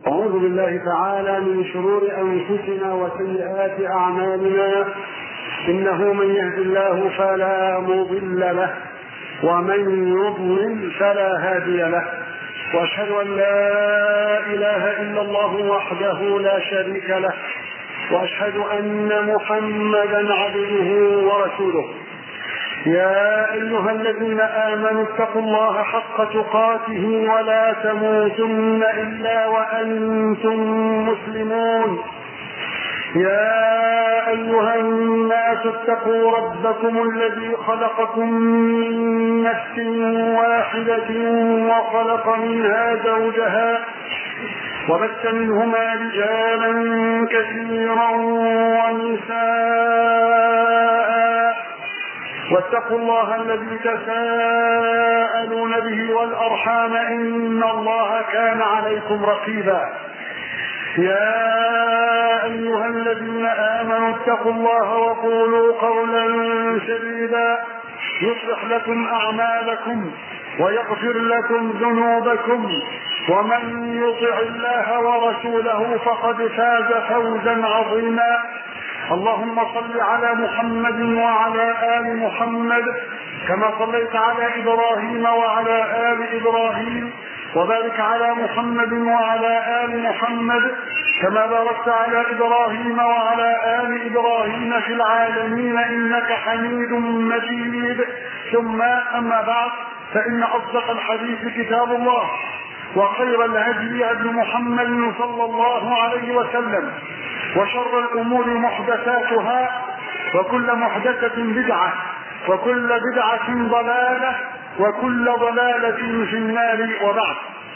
أعوذ بالله تعالى من شرور أنفسنا وسيئات أعمالنا، إنه من يهد الله فلا مضل له ومن يضلل فلا هادي له، وأشهد أن لا إله إلا الله وحده لا شريك له، وأشهد أن محمدا عبده ورسوله. يا أيها الذين آمنوا اتقوا الله حق تقاته ولا تموتن إلا وأنتم مسلمون. يا أيها الناس اتقوا ربكم الذي خلقكم من نفس واحدة وخلق منها زوجها وبث منهما رجالا كثيرا ونساء، واتقوا الله الذي تساءلون به والأرحام إن الله كان عليكم رقيبا. يا أيها الذين آمنوا اتقوا الله وقولوا قولا سديدا يصلح لكم أعمالكم ويغفر لكم ذنوبكم، ومن يطع الله ورسوله فقد فاز فوزا عظيما. اللهم صل على محمد وعلى آل محمد كما صليت على إبراهيم وعلى آل إبراهيم، وبارك على محمد وعلى آل محمد كما باركت على إبراهيم وعلى آل إبراهيم في العالمين إنك حميد مجيد. ثم أما بعد، فإن أصدق الحديث كتاب الله، وخير الهدي هدي محمد صلى الله عليه وسلم، وشر الأمور محدثاتها، وكل محدثة بدعة، وكل بدعة ضلالة، وكل ضلالة في النار. وبعد،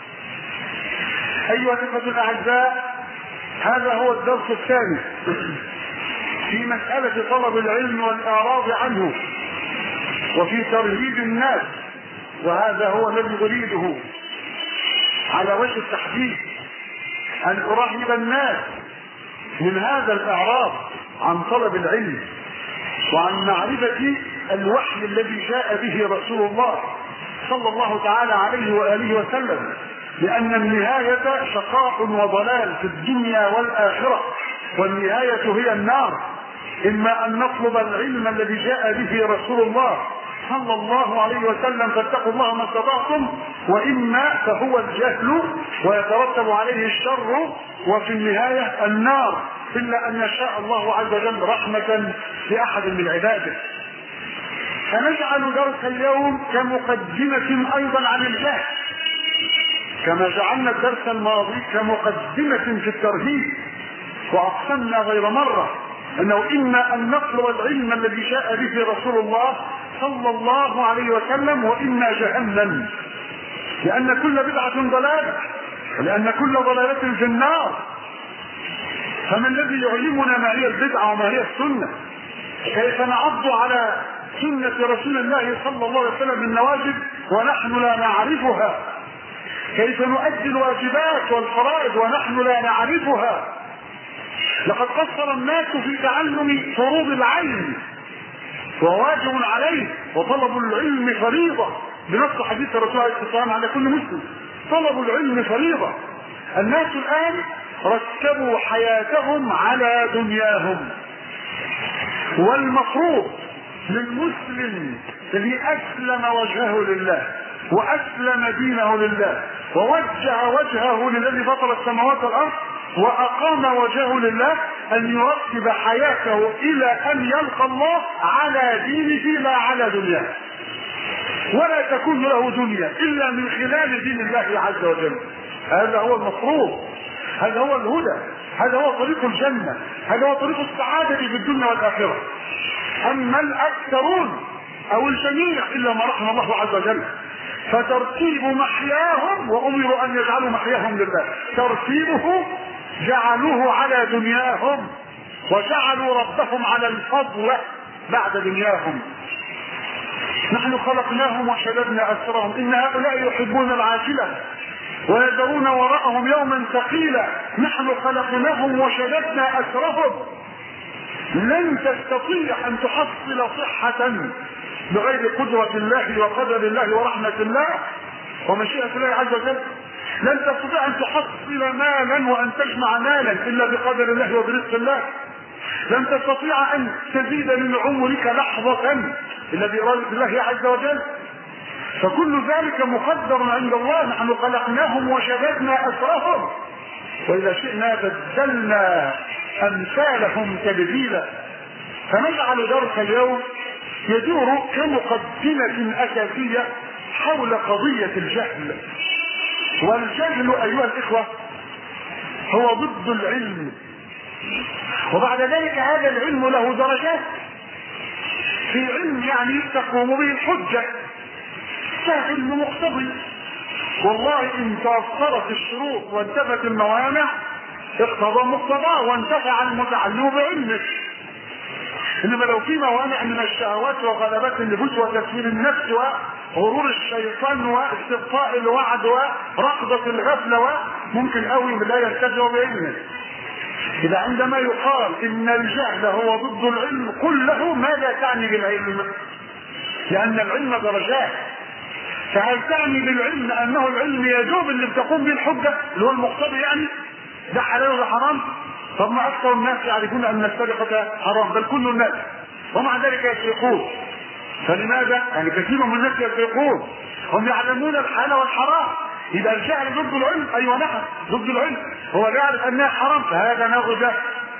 أيها الإخوة الأعزاء، هذا هو الدرس الثاني في مسألة طلب العلم والإعراض عنه وفي ترهيب الناس، وهذا هو الذي أريده على وجه التحديد، أن أرهب الناس من هذا الإعراض عن طلب العلم وعن معرفة الوحي الذي جاء به رسول الله صلى الله تعالى عليه وآله وسلم، لأن النهاية شقاء وضلال في الدنيا والآخرة، والنهاية هي النار. إما أن نطلب العلم الذي جاء به رسول الله صلى الله عليه وسلم فاتقوا الله ما استطعتم، وإما فهو الجهل ويترتب عليه الشر، وفي النهاية النار، إلا أن يشاء الله عز وجل رحمة لأحد من عباده. فنجعل درس اليوم كمقدمة أيضا عن الجهل، كما جعلنا الدرس الماضي كمقدمة في الترهيب، وأقسمنا غير مرة أنه إما أن نطلب العلم الذي جاء به رسول الله صلى الله عليه وسلم، وإما جهنم، لأن كل بدعة ضلالة، ولأن كل ضلالة في النار. فما الذي يعلمنا ما هي البدعة وما هي السنة؟ كيف نعض على سنة رسول الله صلى الله عليه وسلم بالنواجذ ونحن لا نعرفها؟ كيف نؤدي الواجبات والفرائض ونحن لا نعرفها؟ لقد قصر الناس في تعلم فروض العلم، وواجب عليه، وطلب العلم فريضة بنص حديث الرسول عليه الصلاة والسلام على كل مسلم. طلب العلم فريضة. الناس الآن رتبوا حياتهم على دنياهم، والمفروض للمسلم الذي أسلم وجهه لله وأسلم دينه لله ووجه وجهه للذي فطر السماوات والأرض وأقام وجهه لله أن يرتب حياته إلى أن يلقى الله على دينه لا على دنياه، ولا تكون له دنيا إلا من خلال دين الله عز وجل. هذا هو المفروض، هذا هو الهدى، هذا هو طريق الجنة، هذا هو طريق السعادة في الدنيا والآخرة. أما الأكثرون أو الجميع إلا ما رحم الله عز وجل، فترتيب محياهم، وأمروا أن يجعلوا محياهم لله، ترتيبه جعلوه على دنياهم، وجعلوا ربهم على الفضل بعد دنياهم. نحن خلقناهم وشددنا أسرهم، إن هؤلاء يحبون العاجلة ويذرون وراءهم يوما ثقيلا. نحن خلقناهم وشددنا أسرهم. لن تستطيع أن تحصل صحة بغير قدرة الله وقدر الله ورحمة الله ومشيئة الله عز وجل. لن تستطيع ان تحصل مالا وان تجمع مالا الا بقدر الله وبرزق الله. لن تستطيع ان تزيد من عمرك لحظة الا بإرادة الله عز وجل. فكل ذلك مقدر عند الله. نحن خلقناهم وشددنا اسرهم، واذا شئنا بدلنا امثالهم تبديلا. فنجعل درس اليوم يدور كمقدمة اساسية حول قضية الجهل. والجهل ايها الاخوة هو ضد العلم، وبعد ذلك هذا العلم له درجات. في علم يعني تقوم به الحجة، علم مقتضي، والله ان توفرت الشروط وانتفت الموانع اقتضى مقتضاه وانتفع المتعلم بعلمه. انما لو في موانع من الشهوات وغلبات النفوس وتسويل النفس وغرور الشيطان واستبقاء الوعد ورقدة الغفلة ممكن قوي لا ينتفع بعلمه. إذا عندما يقال إن الجهل هو ضد العلم كله، ماذا تعني بالعلم؟ لأن العلم درجات. فهل تعني بالعلم أنه العلم يجوب اللي بتقوم به الحجة اللي هو المقتضي يعني ده حلال ولا حرام؟ طب ما أكثر الناس يعرفون أن السرقة حرام، بل كل الناس، ومع ذلك يسرقون. فلماذا؟ يعني كثير من الناس يسرقون، هم يعلمون الحلال والحرام. إذا الجهل ضد العلم، أيوة نعم ضد العلم، هو يعرف أنها حرام فهذا نغزة.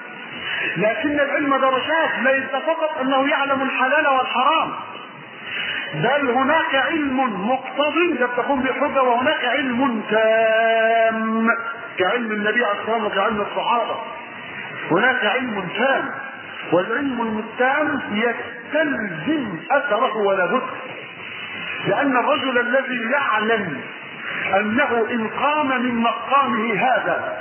لكن العلم درجات، ليس فقط أنه يعلم الحلال والحرام، بل هناك علم مقتضي تقوم بالحجة، وهناك علم تام كعلم النبي عليه الصلاة والسلام وكعلم الصحابة. هناك علم تام، والعلم التام يستلزم أثره ولا بد. لأن الرجل الذي يعلم أنه إن قام من مقامه هذا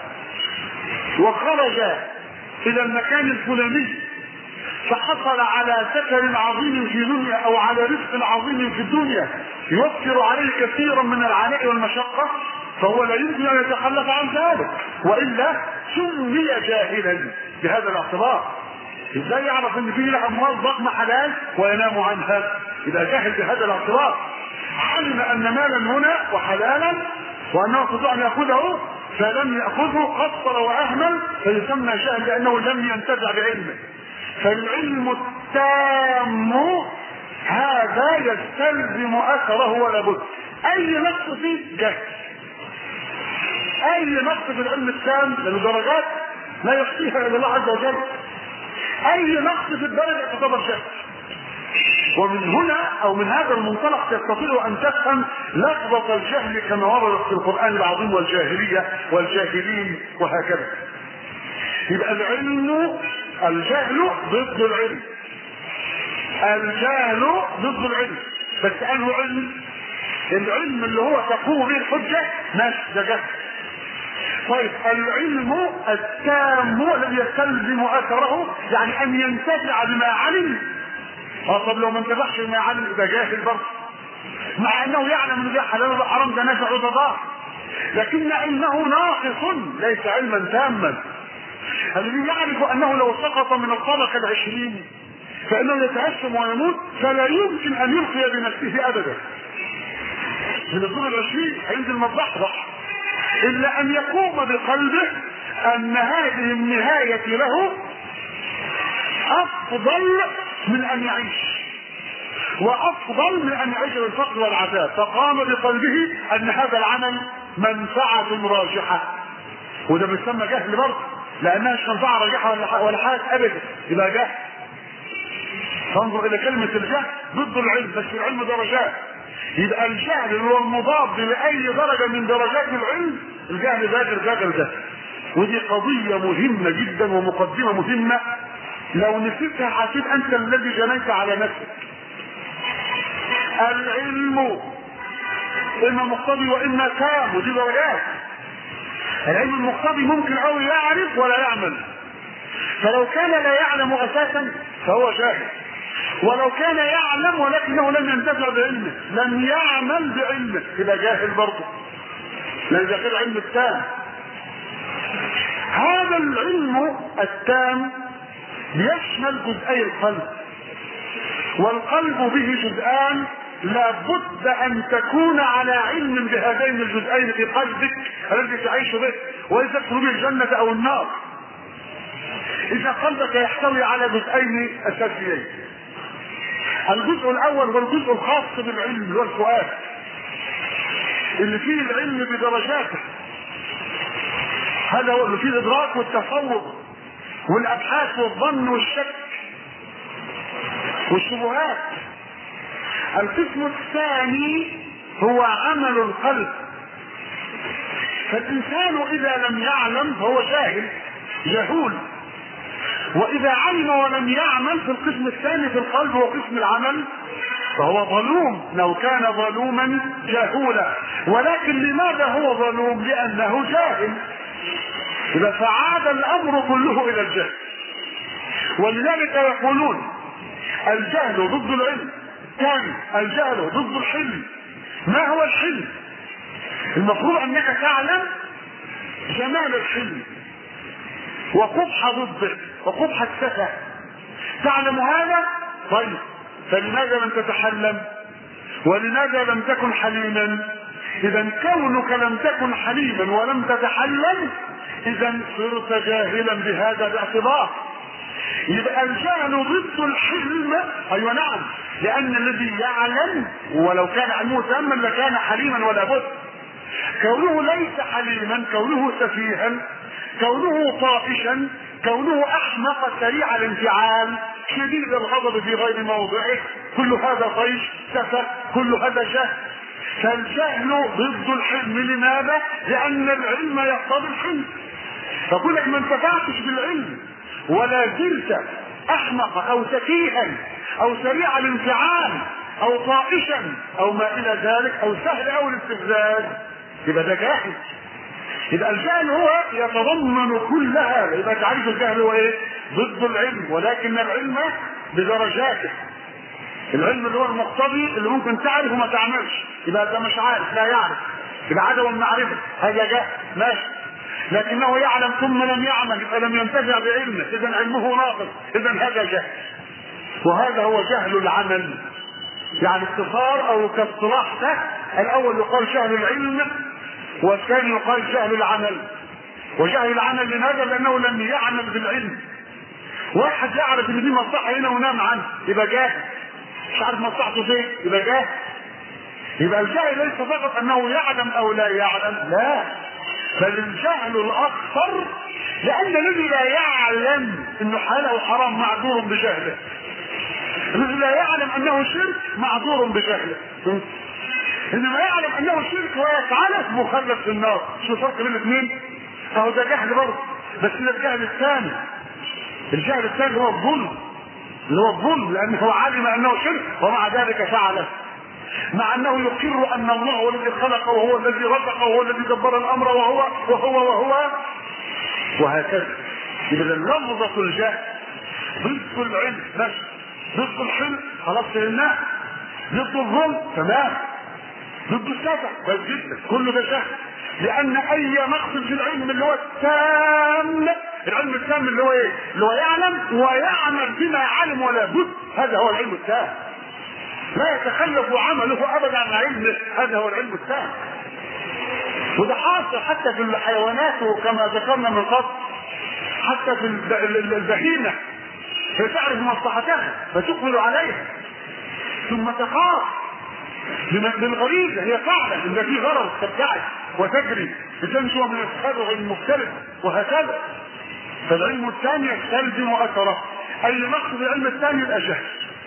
وخرج إلى المكان الفلاني فحصل على سكن عظيم في الدنيا أو على رزق عظيم في الدنيا يوفر عليه كثيرا من العناء والمشقة، فهو لا يمكن أن يتخلف عن ذلك، وإلا سمي جاهلا بهذا الاعتبار. ازاي يعرف ان فيه اموال ضخمه حلال وينام عنها؟ اذا جاهل بهذا الاعتبار علم ان مالا هنا وحلالا وانه يستطيع ان ياخذه فلم ياخذه، قصر واهمل، فيسمى جاهل لانه لم ينتفع بعلمه. فالعلم التام هذا يستلزم اثره ولا بد. اي نقص فيه جهل، اي نقص في العلم التام لانه درجات لا يحصيها الا الله عز وجل، اي نقص في الدرجه تعتبر جهل. ومن هنا او من هذا المنطلق تستطيع ان تفهم لفظة الجهل كما وردت في القرآن العظيم، والجاهلية والجاهلين وهكذا. يبقى الجهل ضد العلم، الجهل ضد العلم. بس انه علم، العلم اللي هو تقوم به الحجة ماشي ده جهل. طيب العلم التام الذي يستلزم اثره، يعني ان ينتفع بما علم. طب لو ما انتفعش بما علم يبقى جاهل برضه، مع انه يعلم ان ده حلال وده حرام، ده نافع وده ضار، لكن علمه ناقص ليس علما تاما. الذي يعرف انه لو سقط من الطبقه العشرين فانه يتهشم ويموت، فلا يمكن ان يلقي بنفسه ابدا من الدور العشرين، هينزل متضحضح، الا ان يقوم بقلبه ان هذه النهايه له افضل من ان يعيش، وافضل من ان يعيش بالفقر والعذاب، فقام بقلبه ان هذا العمل منفعه راجحه. وده بيسمى جهل برضه، لانها مش منفعه راجحه ولا حاجه ابدا، يبقى جهل. فانظر الى كلمه الجهل ضد العلم، بس العلم درجات. يبقى الجهل هو المضاد لاي درجه من درجات العلم، الجهل غير جهل. ودي قضيه مهمه جدا ومقدمه مهمه، لو نسيتها حسيت انت الذي جنيت على نفسك. العلم اما مقتضي واما تام، ودي درجات. العلم المقتضي ممكن او يعرف ولا يعمل، فلو كان لا يعلم اساسا فهو جاهل، ولو كان يعلم ولكنه لم ينتفع بعلمه، لم يعمل بعلمه، يبقى جاهل برضه، لان ده غير العلم التام. هذا العلم التام بيشمل جزئي القلب، والقلب به جزءان لابد ان تكون على علم بهذين الجزئين في قلبك الذي تعيش به، وليس تدخل به الجنة او النار. اذا قلبك يحتوي على جزئين اساسيين، الجزء الاول هو الجزء الخاص بالعلم والفؤاد، اللي فيه العلم بدرجاته، هذا هو اللي فيه الادراك والتصور والابحاث والظن والشك والشبهات. القسم الثاني هو عمل القلب، فالانسان اذا لم يعلم فهو جاهل جهول، واذا علم ولم يعمل في القسم الثاني في القلب هو قسم العمل فهو ظلوم، لو كان ظلوما جهولا. ولكن لماذا هو ظلوم؟ لانه جاهل، اذا فعاد الامر كله الى الجهل. ولذلك يقولون الجهل ضد العلم، ثاني الجهل ضد الحلم. ما هو الحلم؟ المفروض انك تعلم جمال الحلم وقبح ضده وقبح السفه، تعلم هذا؟ طيب فلماذا لم تتحلم؟ ولماذا لم تكن حليما؟ اذا كونك لم تكن حليما ولم تتحلم اذا صرت جاهلا بهذا باعتبار. يبقى الجهل ضد الحلم. ايوه نعم، لان الذي يعلم ولو كان علمه تاما لكان حليما ولا بد. كونه ليس حليما، كونه سفيها، كونه طائشا، كونه احمق سريع الانفعال شديد الغضب في غير موضعه، كل هذا طيش سفه، كل هذا جهل. فالجهل ضد الحلم. لماذا؟ لان العلم يقتضي الحلم. فكونك ما انتفعتش بالعلم ولا زلت احمق او سفيها او سريع الانفعال او طائشا او ما الى ذلك او سهل او الاستفزاز، يبقى ده جاهل. يبقى الجهل هو يتضمن كل هذا. يبقى تعريف الجهل هو ايه؟ ضد العلم، ولكن العلم بدرجاته. العلم اللي هو المقتضي اللي ممكن تعرف وما تعملش، يبقى ده مش عارف، لا يعرف، يبقى عدم المعرفه، هذا جهل ماشي. لكنه يعلم ثم لم يعمل، يبقى لم ينتفع بعلمه، اذا علمه ناقص، اذا هذا جهل. وهذا هو جهل العمل. يعني اختصار او كاصطلاح ده، الاول يقال جهل العلم والثاني يقال جهل العمل. وجهل العمل لماذا؟ لانه لم يعمل بالعلم. واحد يعرف ان دي مصلحه هنا ونام عنه يبقى جاهل، مش عارف مصلحته فين يبقى جاهل. يبقى الجهل ليس فقط انه يعلم او لا يعلم، لا، بل الجهل الاخطر لان الذي لا يعلم انه حلال او حرام معذور بجهله، الذي لا يعلم انه شرك معذور بجهله، انما يعلم انه شرك ويفعله مخلد في النار. شو الفرق بين الاثنين؟ اهو ده جهل برضه، بس ده الجهل الثاني. الجهل الثاني هو الظلم، اللي هو الظلم، لانه علم انه شرك ومع ذلك فعله، مع انه يقر ان الله هو الذي خلق وهو الذي رزق وهو الذي دبر الامر وهو وهكذا. يبقى لفظة الجهل ضد العلم بس، ضد الحلم خلاص فهمناه، ضد الظلم تمام، ضد السفه بس جدا، كله ده جهل. لان اي مقصد في العلم اللي هو التام، العلم التام اللي هو ايه؟ اللي هو يعلم ويعمل بما علم ولا بد، هذا هو العلم التام. لا يتخلف عمله ابدا عن علمه، هذا هو العلم التام. وده حاصل حتى في الحيوانات وكما ذكرنا من قبل، حتى في البهيمه فتعرف مصلحتها فتقبل عليها ثم تخاف بالغريزه، هي تعلم ان في غرض تبتعد وتجري لتنجو من السبع المختلف وهكذا. فالعلم الثاني يستلزم اثره. اي مقصد العلم الثاني يبقى جهل،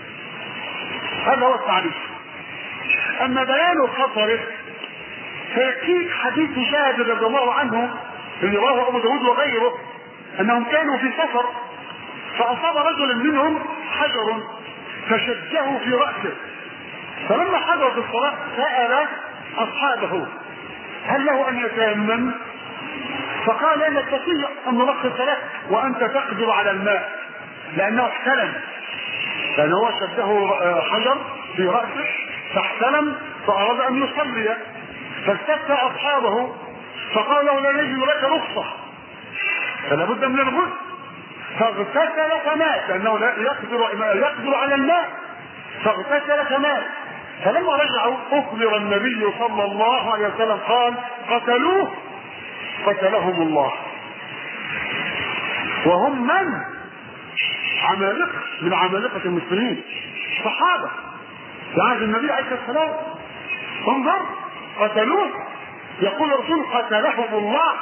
هذا هو التعريف. اما بيان خطره فيكفيك حديث جابر رضي الله عنه اللي رواه ابو داود وغيره، انهم كانوا في سفر فاصاب رجل منهم حجر فشجه في راسه، فلما حضر في الصلاه سال اصحابه هل له ان يتيمم؟ فقال لا تستطيع ان نلخص لك وانت تقدر على الماء، لانه احتلم، لانه هو شده حجر في راسه فاحتلم فاراد ان يصلي، فاستفتى اصحابه فقال له لا يجد لك رخصه فلا بد من الغسل، فاغتسل فمات، لانه لا يقدر على الماء فاغتسل فمات. فلما رجعوا اخبر النبي صلى الله عليه وسلم قال قتلوه قتلهم الله. وهم من؟ عمالقة من عمالقة المسلمين، صحابة في عهد النبي عليه الصلاة والسلام. انظر قتلوه، يقول الرسول قتلهم الله.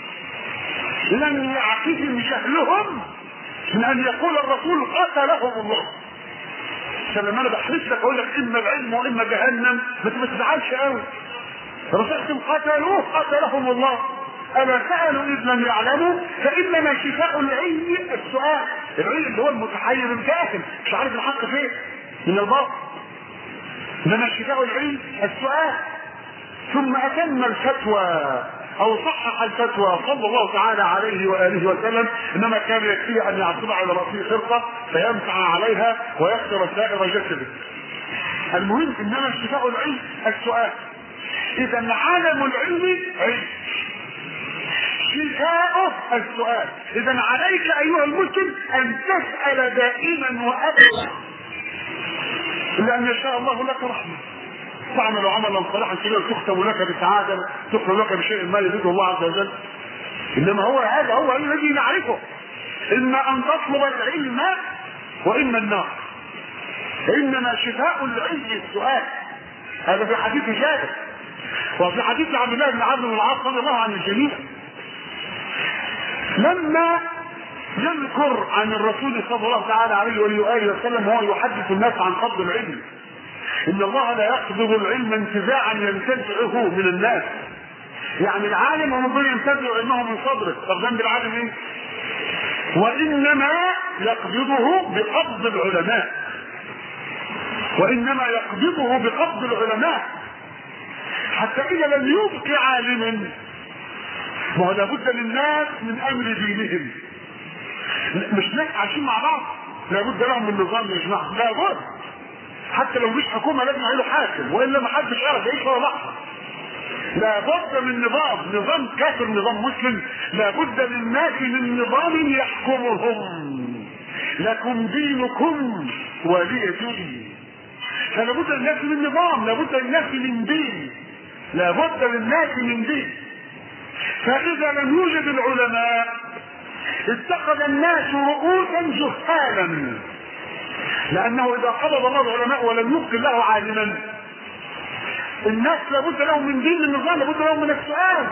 لم يعكسهم جهلهم من ان يقول الرسول قتلهم الله. عشان لما انا بحلف لك اقول لك اما العلم واما جهنم ما تزعلش قوي. الرسول قتلوه قتلهم الله. الا سالوا اذ لم يعلموا فانما شفاء العلم السؤال. العلم اللي هو المتحير الجاهل مش عارف الحق فين من الباطل، انما شفاء العلم السؤال. ثم اتم الفتوى او صحح الفتوى صلى الله تعالى عليه واله وسلم، انما كان يكفيه ان يعصب على راسه خرقه فيمسح عليها ويغسل سائر جسده. المهم انما شفاء العلم السؤال. اذا عالم العلم علم، شفاؤه السؤال. اذا عليك ايها المسلم ان تسال دائما وابدا، لان يشاء الله لك رحمه. تعمل عملا صالحا كده تختم لك بسعاده، تختم لك بشيء ما يريده الله عز وجل. انما هو هذا هو الذي نعرفه، اما ان تطلب العلم واما النار. انما شفاء العلم السؤال. هذا في حديث جابر، وفي حديث عبد الله بن عمرو بن العاص رضي الله عن الجميع لما يذكر عن الرسول صلى الله تعالى عليه واله وسلم وهو يحدث الناس عن قبض العلم. ان الله لا يقبض العلم انتزاعا ينتزعه من الناس. يعني العالم هم دول ينتزعوا علمه من صدره. طب ذنب العالم ايه؟ وانما يقبضه بقبض العلماء، وانما يقبضه بقبض العلماء. حتى اذا لم يبق عالما، ما هو لابد للناس من امر دينهم. مش ناس عايشين مع بعض، لابد لهم من نظام يجمعهم، لابد. حتى لو مش حكومه لازم يعملوا حاكم، والا ما حدش يعرف يعيش ولا لحظه. لابد من نظام كافر، نظام مسلم. لابد للناس من نظام يحكمهم. لكم دينكم ولي دين. فلابد للناس من نظام، لابد للناس من دين، لابد للناس من دين. فاذا لم يوجد العلماء اتخذ الناس رؤوسا جهالا، لانه اذا قبض الله العلماء ولم يبق له عالما، الناس لابد لهم من دين النظام، لابد لهم من السؤال.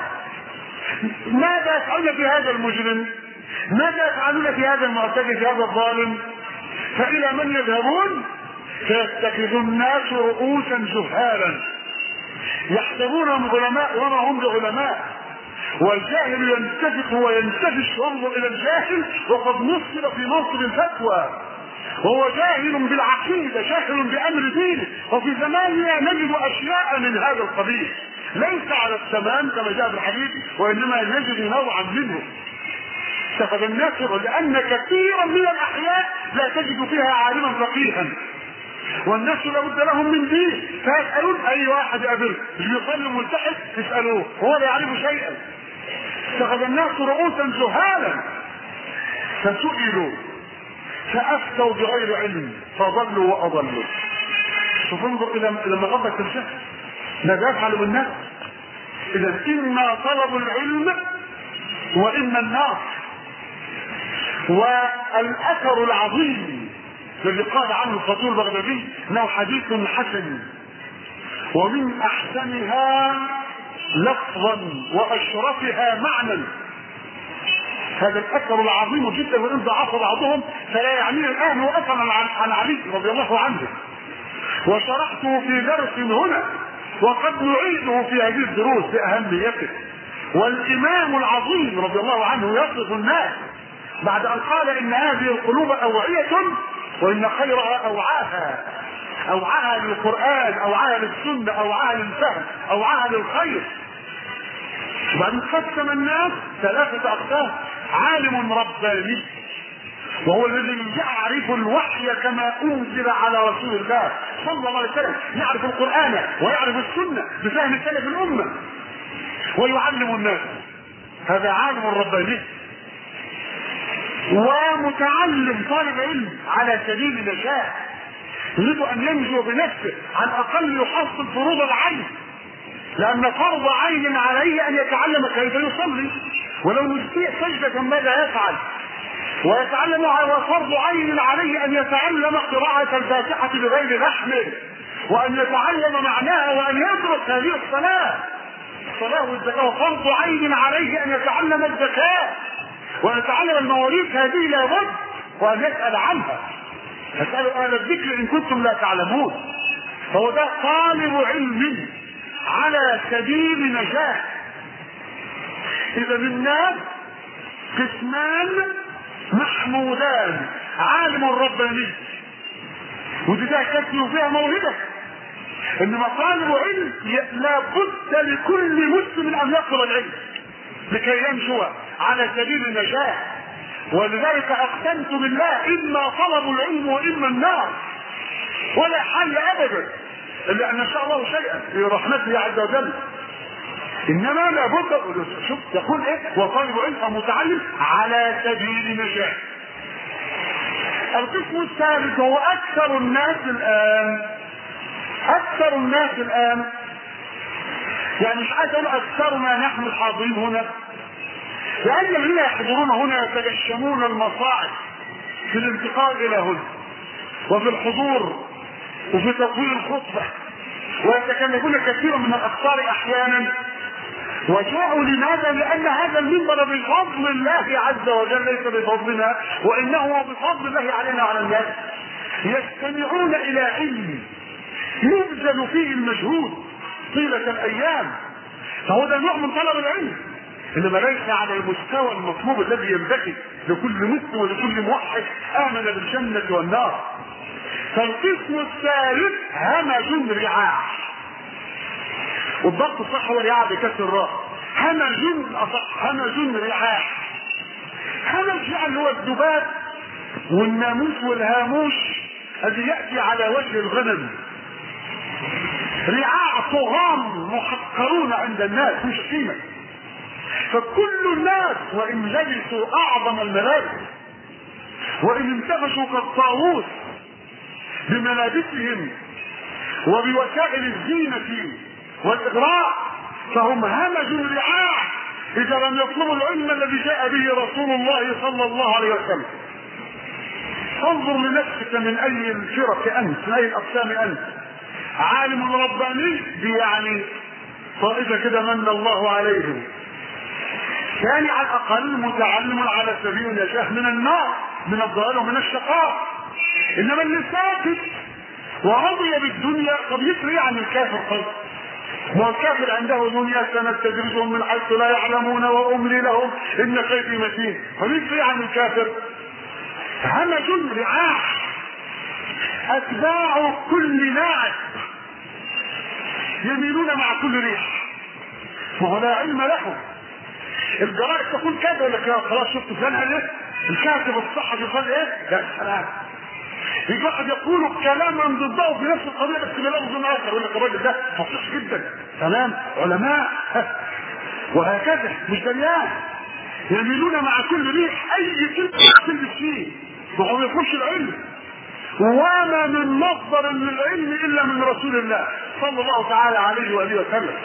ماذا يفعلون في هذا المجرم؟ ماذا يفعلون في هذا المعتدي، في هذا الظالم؟ فالى من يذهبون؟ فيتخذ الناس رؤوسا جهالا يحسبونهم علماء وما هم بعلماء. والجاهل ينتفخ وينتفش وينظر الى الجاهل وقد نصب في منصب الفتوى، وهو جاهل بالعقيده، جاهل بامر دينه. وفي زماننا نجد اشياء من هذا القبيل ليس على التمام كما جاء في الحديث، وانما نجد نوعا منه. اتخذ الناس، لان كثيرا من الاحياء لا تجد فيها عالما فقيها، والناس لابد لهم من دين. فيسالون اي واحد يقابله مش بيصلي ملتحد يسالوه وهو لا يعرف شيئا. اتخذ الناس رؤوسا جهالا فسئلوا فافتوا بغير علم فضلوا واضلوا. شوف انظر الى لما غضت الجهل ماذا يفعل بالناس. اذا اما طلب العلم واما النار. والاثر العظيم الذي قال عنه الخطيب البغدادي انه حديث حسن ومن احسنها لفظا واشرفها معنى. هذا الاثر العظيم جدا، وان ضعف بعضهم فلا يعنينا الان. هو اثر عن علي رضي الله عنه، وشرحته في درس هنا، وقد نعيده في هذه الدروس باهميته. والامام العظيم رضي الله عنه يصف الناس بعد ان قال ان هذه القلوب اوعيه وان خيرها اوعاها، اوعاها للقران، اوعاها للسنه، اوعاها للفهم، اوعاها للخير. وبعدين قسم الناس ثلاثه اقسام: عالم رباني وهو الذي يعرف الوحي كما انزل على رسول الله صلى الله عليه وسلم، يعرف القران ويعرف السنه بفهم سلف الامه ويعلم الناس، هذا عالم رباني. ومتعلم طالب علم على سبيل النجاح، يريد ان ينجو بنفسه على الاقل يحصل فروض العين، لان فرض عين عليه ان يتعلم كيف يصلي، ولو يستطيع سجدة ماذا يفعل؟ ويتعلم، وفرض عين عليه ان يتعلم قراءة الفاتحة بغير لحن، وان يتعلم معناها، وان يدرس هذه الصلاة والزكاة. وفرض عين عليه ان يتعلم الزكاة وان يتعلم المواريث، هذه لابد، وان يسأل عنها. اسألوا اهل الذكر ان كنتم لا تعلمون. فهو ده طالب علم على سبيل نجاة. اذا الناس قسمان محمودان: عالم رباني، ودي ده كسر فيها موهبة، انما طالب علم لا بد لكل مسلم ان يطلب العلم لكي ينجو على سبيل النجاة. ولذلك اقسمت بالله اما طلب العلم واما النار، ولا حل ابدا الا ان شاء الله شيئا برحمته عز وجل. انما لابد، شوف يقول ايه: وطالب علم متعلم على سبيل النجاة. القسم الثالث هو اكثر الناس الان، يعني مش عايز اقول اكثرنا نحن الحاضرين هنا، لان الذين يحضرون هنا يتجشمون المصاعب في الانتقال الى هنا وفي الحضور وفي تطوير الخطبة، ويتكلمون كثيرا من الاخطار احيانا. وجاءوا لماذا؟ لان هذا المنبر بفضل الله عز وجل، ليس بفضلنا، وانه بفضل الله علينا وعلى الناس. يستمعون الى علم يبذل فيه المجهود طيلة الايام، فهو ده نوع من طلب العلم، انما ليس على المستوى المطلوب الذي ينبغي لكل مسلم ولكل موحد امن بالجنة والنار. فالقسم الثالث همج رعاع، والضبط الصح هو رعاع بكسر الراء، همج رعاع. همج يعني هو الذباب والناموس والهاموش الذي يأتي على وجه الغنم. رعاع طغام محقرون عند الناس مش قيمة. فكل الناس وإن لبسوا أعظم الملابس وإن انتفشوا كالطاووس بملابسهم وبوسائل الزينة والإغراء، فهم همج رعاع إذا لم يطلبوا العلم الذي جاء به رسول الله صلى الله عليه وسلم. انظر لنفسك من أي الفرق أنت، من أي الأقسام أنت. عالم رباني دي يعني طائفة كده من الله عليهم، ثاني على الأقل متعلم على سبيل النجاة من النار، من الضلال ومن الشقاء. إنما اللي ساكت ورضي بالدنيا قد يسري عن الكافر خير. والكافر عنده دنيا سنستدرجهم من حيث لا يعلمون واملي لهم ان كيدي متين، فيسري عن الكافر. همج رعاع اتباع كل ناعم يميلون مع كل ريح، وهو لا علم لهم. الجرائد تقول كذا ولا كذا، خلاص شفت فلان ايه الكاتب الصحفي قال ايه، يا سلام. يجي واحد يقول كلاما ضده في نفس القضيه بس بلفظ اخر، يقول لك الراجل ده فصيح جدا، تمام، علماء وهكذا مش دريان. يميلون مع كل ريح، اي كلمه فيه وهو ما يخش العلم. وما من مصدر للعلم الا من رسول الله صلى الله تعالى عليه واله وسلم.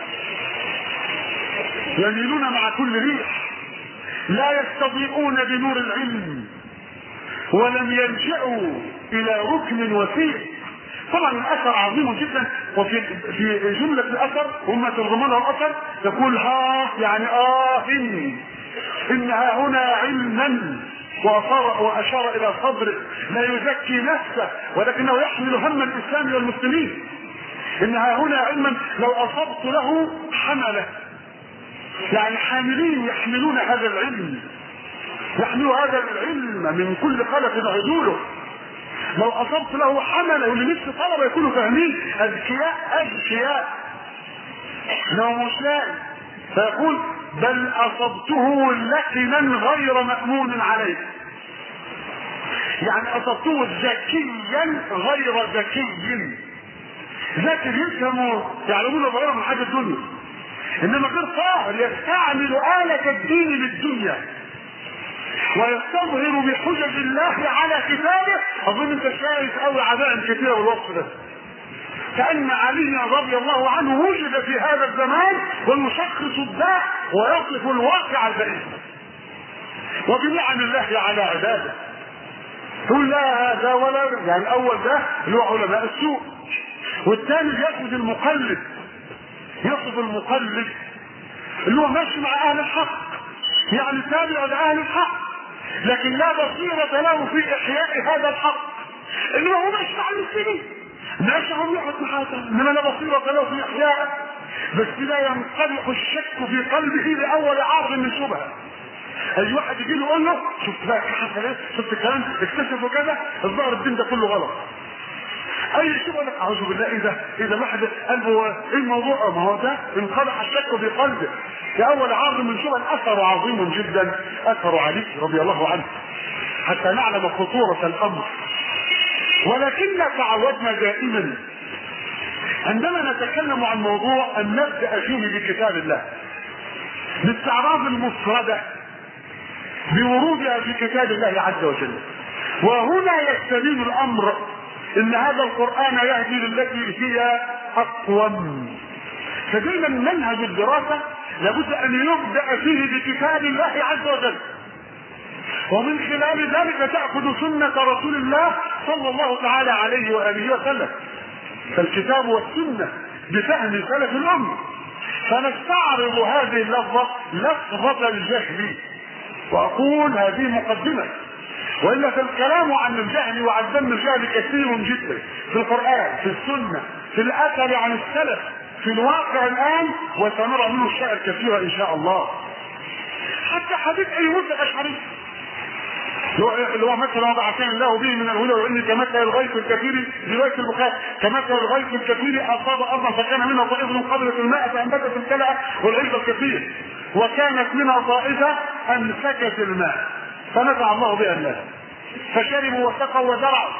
يميلون مع كل ريح، لا يستضيئون بنور العلم ولم يلجأوا الى ركن وثيق. طبعا الاثر عظيم جدا، وفي جملة الاثر هم ترجمون الاثر يقول ها يعني انها هنا علما، واشار الى صدره لا يزكي نفسه ولكنه يحمل هم الاسلام والمسلمين. انها هنا علما لو اصبت له حمله، يعني حاملين يحملون هذا العلم، يحملوا هذا العلم من كل خلف عدوله. لو اصبت له حمله، واللي نفس طلبه يكونوا فاهمين اذكياء لو مش لاقي، فيقول بل اصبته لكنا غير مأمون عليه، يعني اصبته ذكيا غير ذكي. ذكي يفهموا يعلمون غيره من حاجه الدنيا، انما غير طاهر يستعمل آلة الدين للدنيا. ويستظهر بحجج الله على كتابه. اظن انت شايف قوي عدائم كثيره بالوصف ده، كأن علي رضي الله عنه وجد في هذا الزمان ويشخص الداء ويصف الواقع البعيد وبنعم الله على عباده. تقول لا هذا ولا يعني الاول ده اللي هو علماء السوء، والثاني ياخذ المقلد، يصف المقلد اللي هو ماشي مع اهل الحق، يعني تابع لاهل الحق، لكن لا بصيرة له في احياء هذا الحق، اللي هو ماشي مع المسلمين ماشي هم يقعد معاك، انما لا بصيرة له في احيائه، بس لا ينقلق الشك في قلبه لاول عرض من شبهه. اي واحد يجي له يقول له شفت بقى حصل ايه، شفت الكلام اكتشفوا كذا، الظاهر الدين ده كله غلط. اي شيء يقول لك اعوذ بالله، ايه ده واحد قلبه ايه الموضوع، ما هو ده انقلع الشك في قلبه كاول عرض من شبه. الاثر عظيم جدا، اثر علي رضي الله عنه، حتى نعلم خطورة الامر. ولكننا تعودنا دائما عندما نتكلم عن موضوع ان نبدا فيه بكتاب الله باستعراض المفردة بورودها في كتاب الله عز وجل. وهنا يستبين الامر ان هذا القرآن يهدي للتي هي اقوم. فدايما منهج الدراسة لابد ان يبدأ فيه بكتاب الله عز وجل، ومن خلال ذلك تأخذ سنة رسول الله صلى الله تعالى عليه وآله وسلم، فالكتاب والسنة بفهم سلف الأمة. فنستعرض هذه اللفظة، لفظة الجهل، وأقول هذه مقدمة، وإلا فالكلام عن الجهل وعن ذم الجهل كثير جدا في القرآن، في السنة، في الأثر عن السلف، في الواقع الآن، وسنرى منه الشيء الكثير إن شاء الله. حتى حديث أي موسى الأشعري اللي هو مثلا وضعتين الله به من الهدى والعلم كمثل الغيث الكثير، رواية البخاري، كمثل الغيث الكثير أصاب أرضا فكان منها طائفة قبلت الماء فأنبتت الكلأ والعيش الكثير، وكانت منها طائفة أمسكت الماء فنفع الله بها الناس فشربوا وسقوا وزرعوا،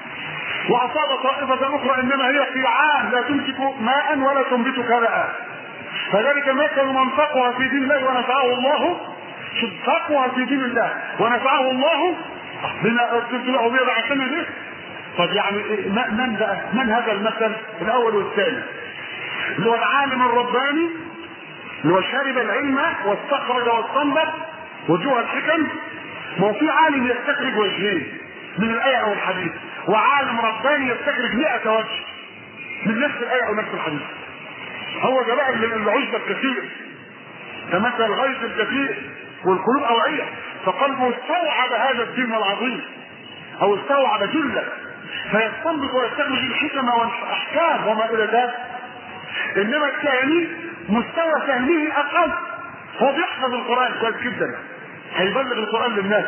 وأصاب طائفة أخرى إنما هي قيعان لا تمسك ماء ولا تنبت كلأ، فذلك مثل من فقه في دين الله ونفعه الله، فقه في دين الله ونفعه الله بما ارسلت له به بعثنا به. طب يعني من هذا المثل الاول والثاني؟ اللي هو العالم الرباني اللي هو شرب العلم واستخرج واستنبط وجوه الحكم. ما هو في عالم يستخرج وجهين من الآية أو الحديث، وعالم رباني يستخرج 100 وجه من نفس الآية أو نفس الحديث. هو ده بقى العجب الكثير، كمثل الغيث الكثير والقلوب أوعية، فقلبه استوعب هذا الدين العظيم أو استوعب جلة، فيستنبط ويستخرج الحكم والأحكام وما إلى ذلك. إنما الثاني مستوى فهمه أقل، هو بيحفظ القرآن كويس جدا، هيبلغ القرآن للناس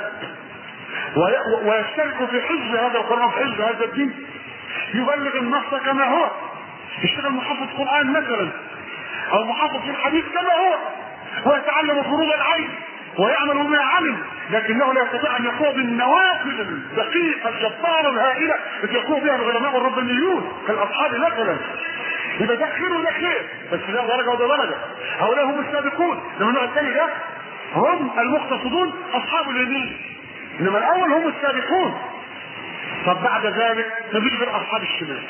ويشترك في حفظ هذا القرآن وفي حفظ هذا الدين، يبلغ النص كما هو، يشتغل محافظ قرآن مثلا أو محافظ في الحديث كما هو، ويتعلم فروض العين ويعمل بما علم، لكنه لا يستطيع ان يقوم بالنوافل الدقيقه الجباره الهائله التي يقوم بها العلماء الربانيون كالاصحاب مثلا. يبقى ده خير وده خير، بس ده درجه وده درجه. هؤلاء هم السابقون، لما النوع الثاني ده هم المقتصدون اصحاب اليمين، انما الاول هم السابقون. طب بعد ذلك نبيل غير اصحاب الشمال.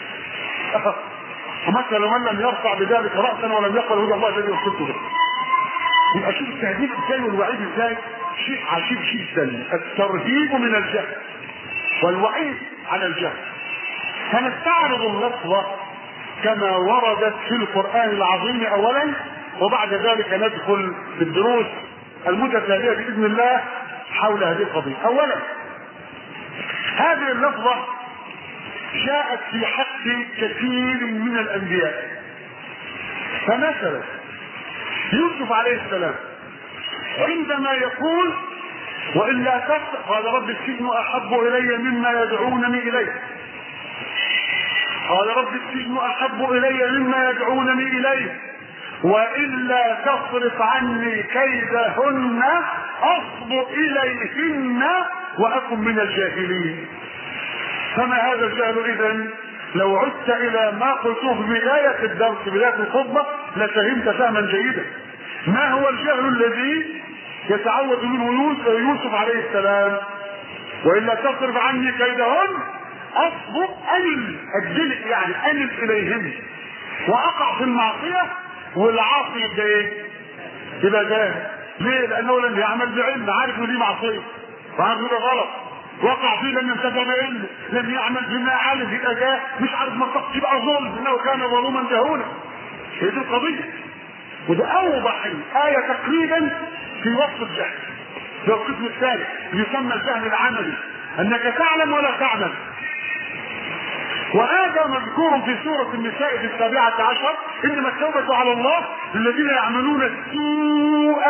ومثلا من لم يرفع بذلك راسا ولم يقبل هدى الله الذي ارسلته به. يبقى شوف التهديد ازاي والوعيد ازاي، شيء عجيب جدا، الترهيب من الجهل والوعيد على الجهل. فنستعرض اللفظة كما وردت في القرآن العظيم اولا، وبعد ذلك ندخل في الدروس المتتالية بإذن الله حول هذه القضية. اولا هذه اللفظة جاءت في حق كثير من الانبياء. فمثلا يوسف عليه السلام عندما يقول وإلا تسرق قال رب السجن أحب إلي مما يدعونني إليه، قال رب السجن أحب إلي مما يدعونني إليه وإلا تصرف عني كيدهن أصب إليهن وأكن من الجاهلين. فما هذا الجهل إذن؟ لو عدت إلى ما قلته في بداية الدرس بداية الخطبة لفهمت فهما جيدا. ما هو الجهل الذي يتعوذ منه يوسف عليه السلام: والا تصرف عني كيدهن اصبر اجلك، يعني انل اليهن واقع في المعصيه، والعاصي يبقى ايه؟ يبقى جاهل. ليه؟ لانه لم يعمل بعلم، عارف ان دي معصيه وعارف ان ده غلط، وقع فيه لم ينتفع بعلم، لم يعمل بما علم، يبقى جاهل مش عارف منطق، يبقى ظلم، انه كان ظلوما جهولا. هي دي القضيه، وده اوضح الايه تقريبا في وصف الجهل. ده القسم الثالث يسمى الجهل العملي، انك تعلم ولا تعمل. وهذا مذكور في سورة النساء في 17: انما التوبة على الله للذين يعملون السوء،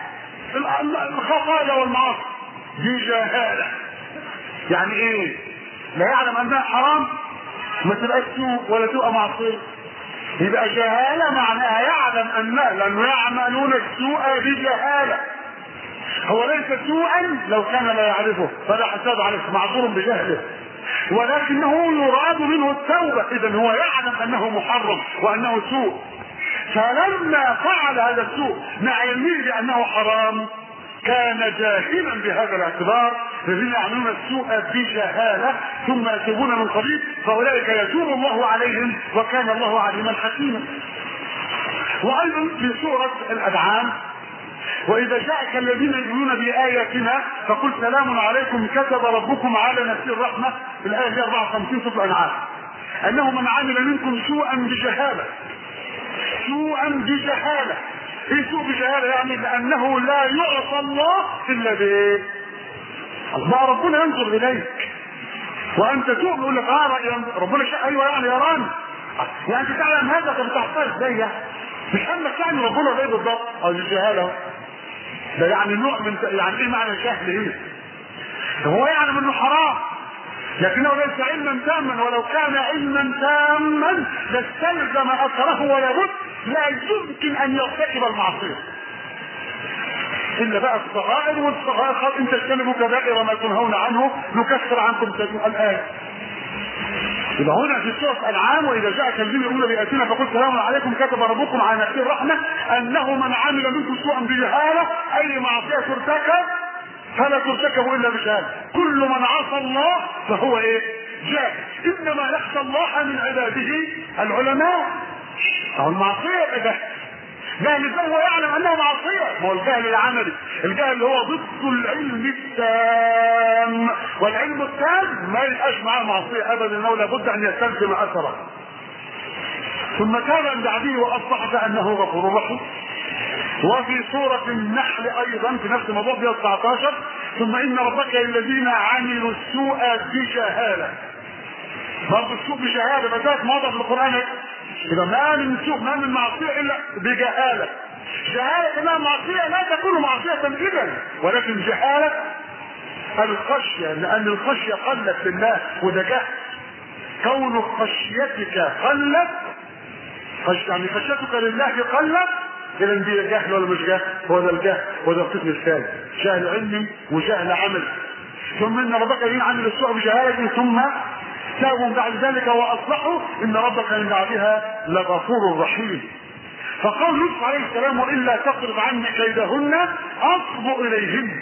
الخطايا والمعاصي بجهالة. يعني ايه؟ لا يعلم انها حرام ما تبقاش سوء ولا تبقى معصية، يبقى جهالة معناها يعلم انها، لانه يعملون السوء بجهالة. هو ليس سوءا لو كان لا يعرفه فلا حساب عليه، معذور بجهله، ولكنه يراد منه التوبة. اذا هو يعلم انه محرم وانه سوء، فلما فعل هذا السوء مع علمه بانه حرام كان جاهلا بهذا الاعتبار. الذين يعملون السوء بجهالة ثم يتوبون من قريب فاولئك يتوب الله عليهم وكان الله عليما حكيما. وايضا في سورة الانعام: واذا جاءك الذين يؤمنون باياتنا فقل سلام عليكم كتب ربكم على نفسه الرحمه، في الايه 54 سوره الانعام: انه من عمل منكم سوءا بجهاله. سوءا بجهاله، ايه سوء بجهاله؟ يعني لانه لا يعصى الله الا به. الله ربنا ينظر اليك وانت تؤمن، يقول لك ربنا شاء، ايوه يعني يراني، يعني انت تعلم هذا طب تحتاج ازاي؟ مش انك يعني ربنا زي بالضبط. او الجهاله ده يعني نوع من، يعني ايه معنى الجهل هنا؟ هو يعلم انه حرام لكنه ليس علما تاما، ولو كان علما تاما لاستلزم اثره ولا بد لا يمكن ان يرتكب المعصيه الا بقى الصغائر، والصغائر قال ان تجتنبوا كبائر ما تنهون عنه نكفر عنكم سيئاتكم الايه. يبقى هنا في سوره الانعام: واذا جاءك الذين يؤمنون بآياتنا فقل سلام عليكم كتب ربكم على نفسه الرحمه انه من عمل منكم سوءا بجهاله، اي معصيه ترتكب فلا ترتكب الا بجهاله. كل من عصى الله فهو ايه؟ جاهل. انما يخشى الله من عباده العلماء. فهو المعصيه ده جهل، هو يعلم انه معصيه، ما هو الجهل العملي. الجهل اللي هو ضد العلم التام، والعلم التام ما يبقاش معاه معصيه ابدا، انه لابد ان يستلزم اثره. ثم تاب من بعده واصبح كانه غفور رحيم. وفي سورة النحل ايضا في نفس الموضوع في 19: ثم ان ربك للذين عملوا السوء بجهالة. برضه السوء بجهالة بدات موضع في القرآن. اذا ما من سوء، ما من معصية الا بجهالة. جهالة انها معصية لا تكون معصية اذا، ولكن جهالة الخشية، لان الخشية قلت لله وده جهل. كون خشيتك قلت، يعني خشيتك لله قلت، اذا دي جهل ولا مش جهل؟ هو ده الجهل، هو ده القسم الثاني، جهل علمي وجهل عملي. ثم ان ربك الذين عملوا السوء بجهالة ثم تابوا بعد ذلك واصلحوا ان ربك من بعدها لغفور رحيم. فقال يوسف عليه السلام: والا تصرف عني كيدهن اصب اليهن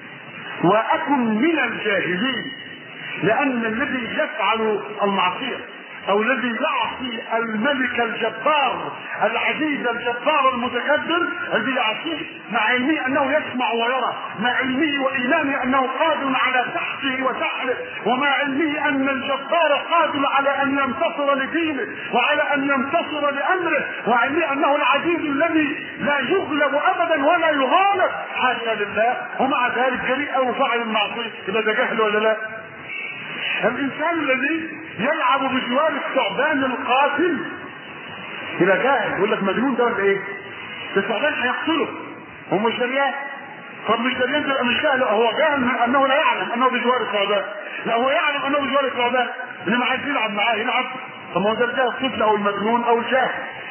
واكن من الجاهلين. لان الذي يفعل المعصيه او الذي يعصي الملك الجبار العزيز الجبار المتكبر الذي يعصيه مع علمه انه يسمع ويرى، مع علمه وايمانه انه قادر على سحقه وسحره، ومع علمه ان الجبار قادر على ان ينتصر لدينه وعلى ان ينتصر لامره، وعلمه انه العزيز الذي لا يغلب ابدا ولا يغالب حاشا لله، ومع ذلك جريء وفعل المعصيه. يبقى ده جهل ولا لا؟ الانسان الذي يلعب بجوار الثعبان القاتل يبقى جاهل. يقول لك مجنون ده ولا ايه؟ الثعبان هيقتله، هو مش دريان. طب مش دريان تبقى مش جاهل، هو جاهل من انه لا يعلم انه بجوار الثعبان. لا هو يعلم انه بجوار الثعبان، انما عايز يلعب معاه يلعب. طب ما هو ده الطفل او المجنون او الجاهل.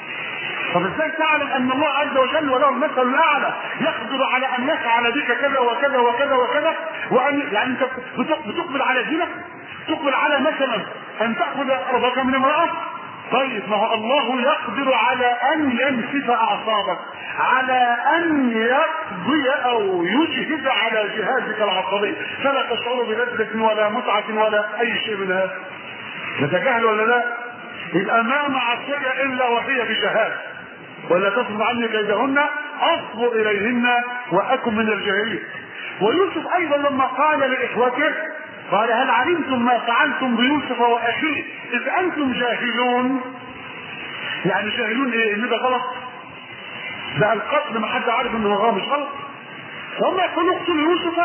طب ازاي تعلم ان الله عز وجل وله المثل الاعلى يقدر على ان يفعل بك كذا وكذا وكذا وكذا، وان يعني انت بتقبل على دينك، تقبل على مثلا ان تاخذ ارضك من امراه طيب ما هو الله يقدر على ان ينسف اعصابك، على ان يقضي او يجهد على جهازك العصبي، فلا تشعر بلذة ولا متعة ولا اي شيء من هذا. نتجاهل ولا لا؟ يبقى ما معصية الا وهي بجهاز. ولا تصرف عني كيدهن اصبر اليهن واكن من الجاهلين. ويوسف ايضا لما قال لاخوته قال هل علمتم ما فعلتم بيوسف واخيه اذ انتم جاهلون؟ يعني جاهلون ايه؟ ان ده غلط؟ ده القتل ما حد عارف انه هو مش غلط. هم يقولوا اقتلوا يوسف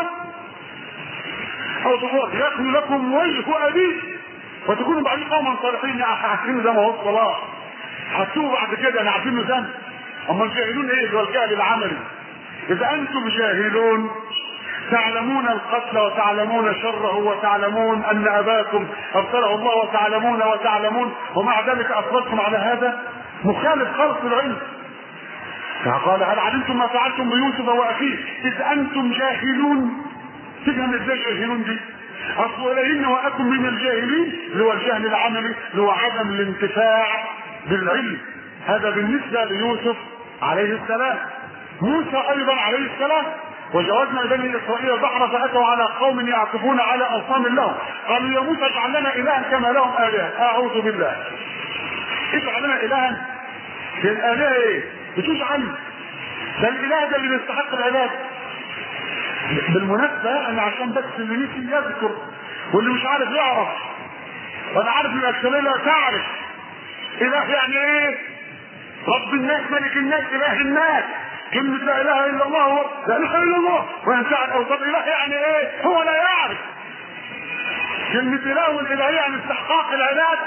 او تقول ياكل لكم وجه ابيه وتكونوا بعدين قوما صالحين. عارفين ده ما هو الصلاح، حسوه بعد كده انا عارفين ذنب. اما الجاهلون ايه؟ ده الجهل العملي. اذا انتم جاهلون تعلمون القتل وتعلمون شره وتعلمون ان اباكم ابطله الله وتعلمون ومع ذلك اصررتم على هذا مخالف خالص العلم. فقال هل علمتم ما فعلتم بيوسف واخيه اذ انتم جاهلون؟ تفهم ازاي جاهلون دي؟ اصل اليهن واكن من الجاهلين اللي هو الجهل العملي اللي هو عدم الانتفاع بالعلم. هذا بالنسبه ليوسف عليه السلام. موسى ايضا عليه السلام وجاوزنا بني اسرائيل البحر فاتوا على قوم يعكفون على اصنام لهم قالوا يا موسى اجعل لنا الها كما لهم الهه. اعوذ بالله. اجعل لنا الها. الالهه ايه؟ بتجعل ده الاله ده اللي بيستحق العباده. بالمناسبه انا عشان بس اللي نسي يذكر واللي مش عارف يعرف، وانا عارف ان الاكثريه لا تعرف اله يعني ايه. رب الناس ملك الناس اله الناس. كلمة لا اله الا الله لا اله الا الله وينفع او طب اله يعني ايه؟ هو لا يعرف. كلمة اله والالهية يعني استحقاق العبادة.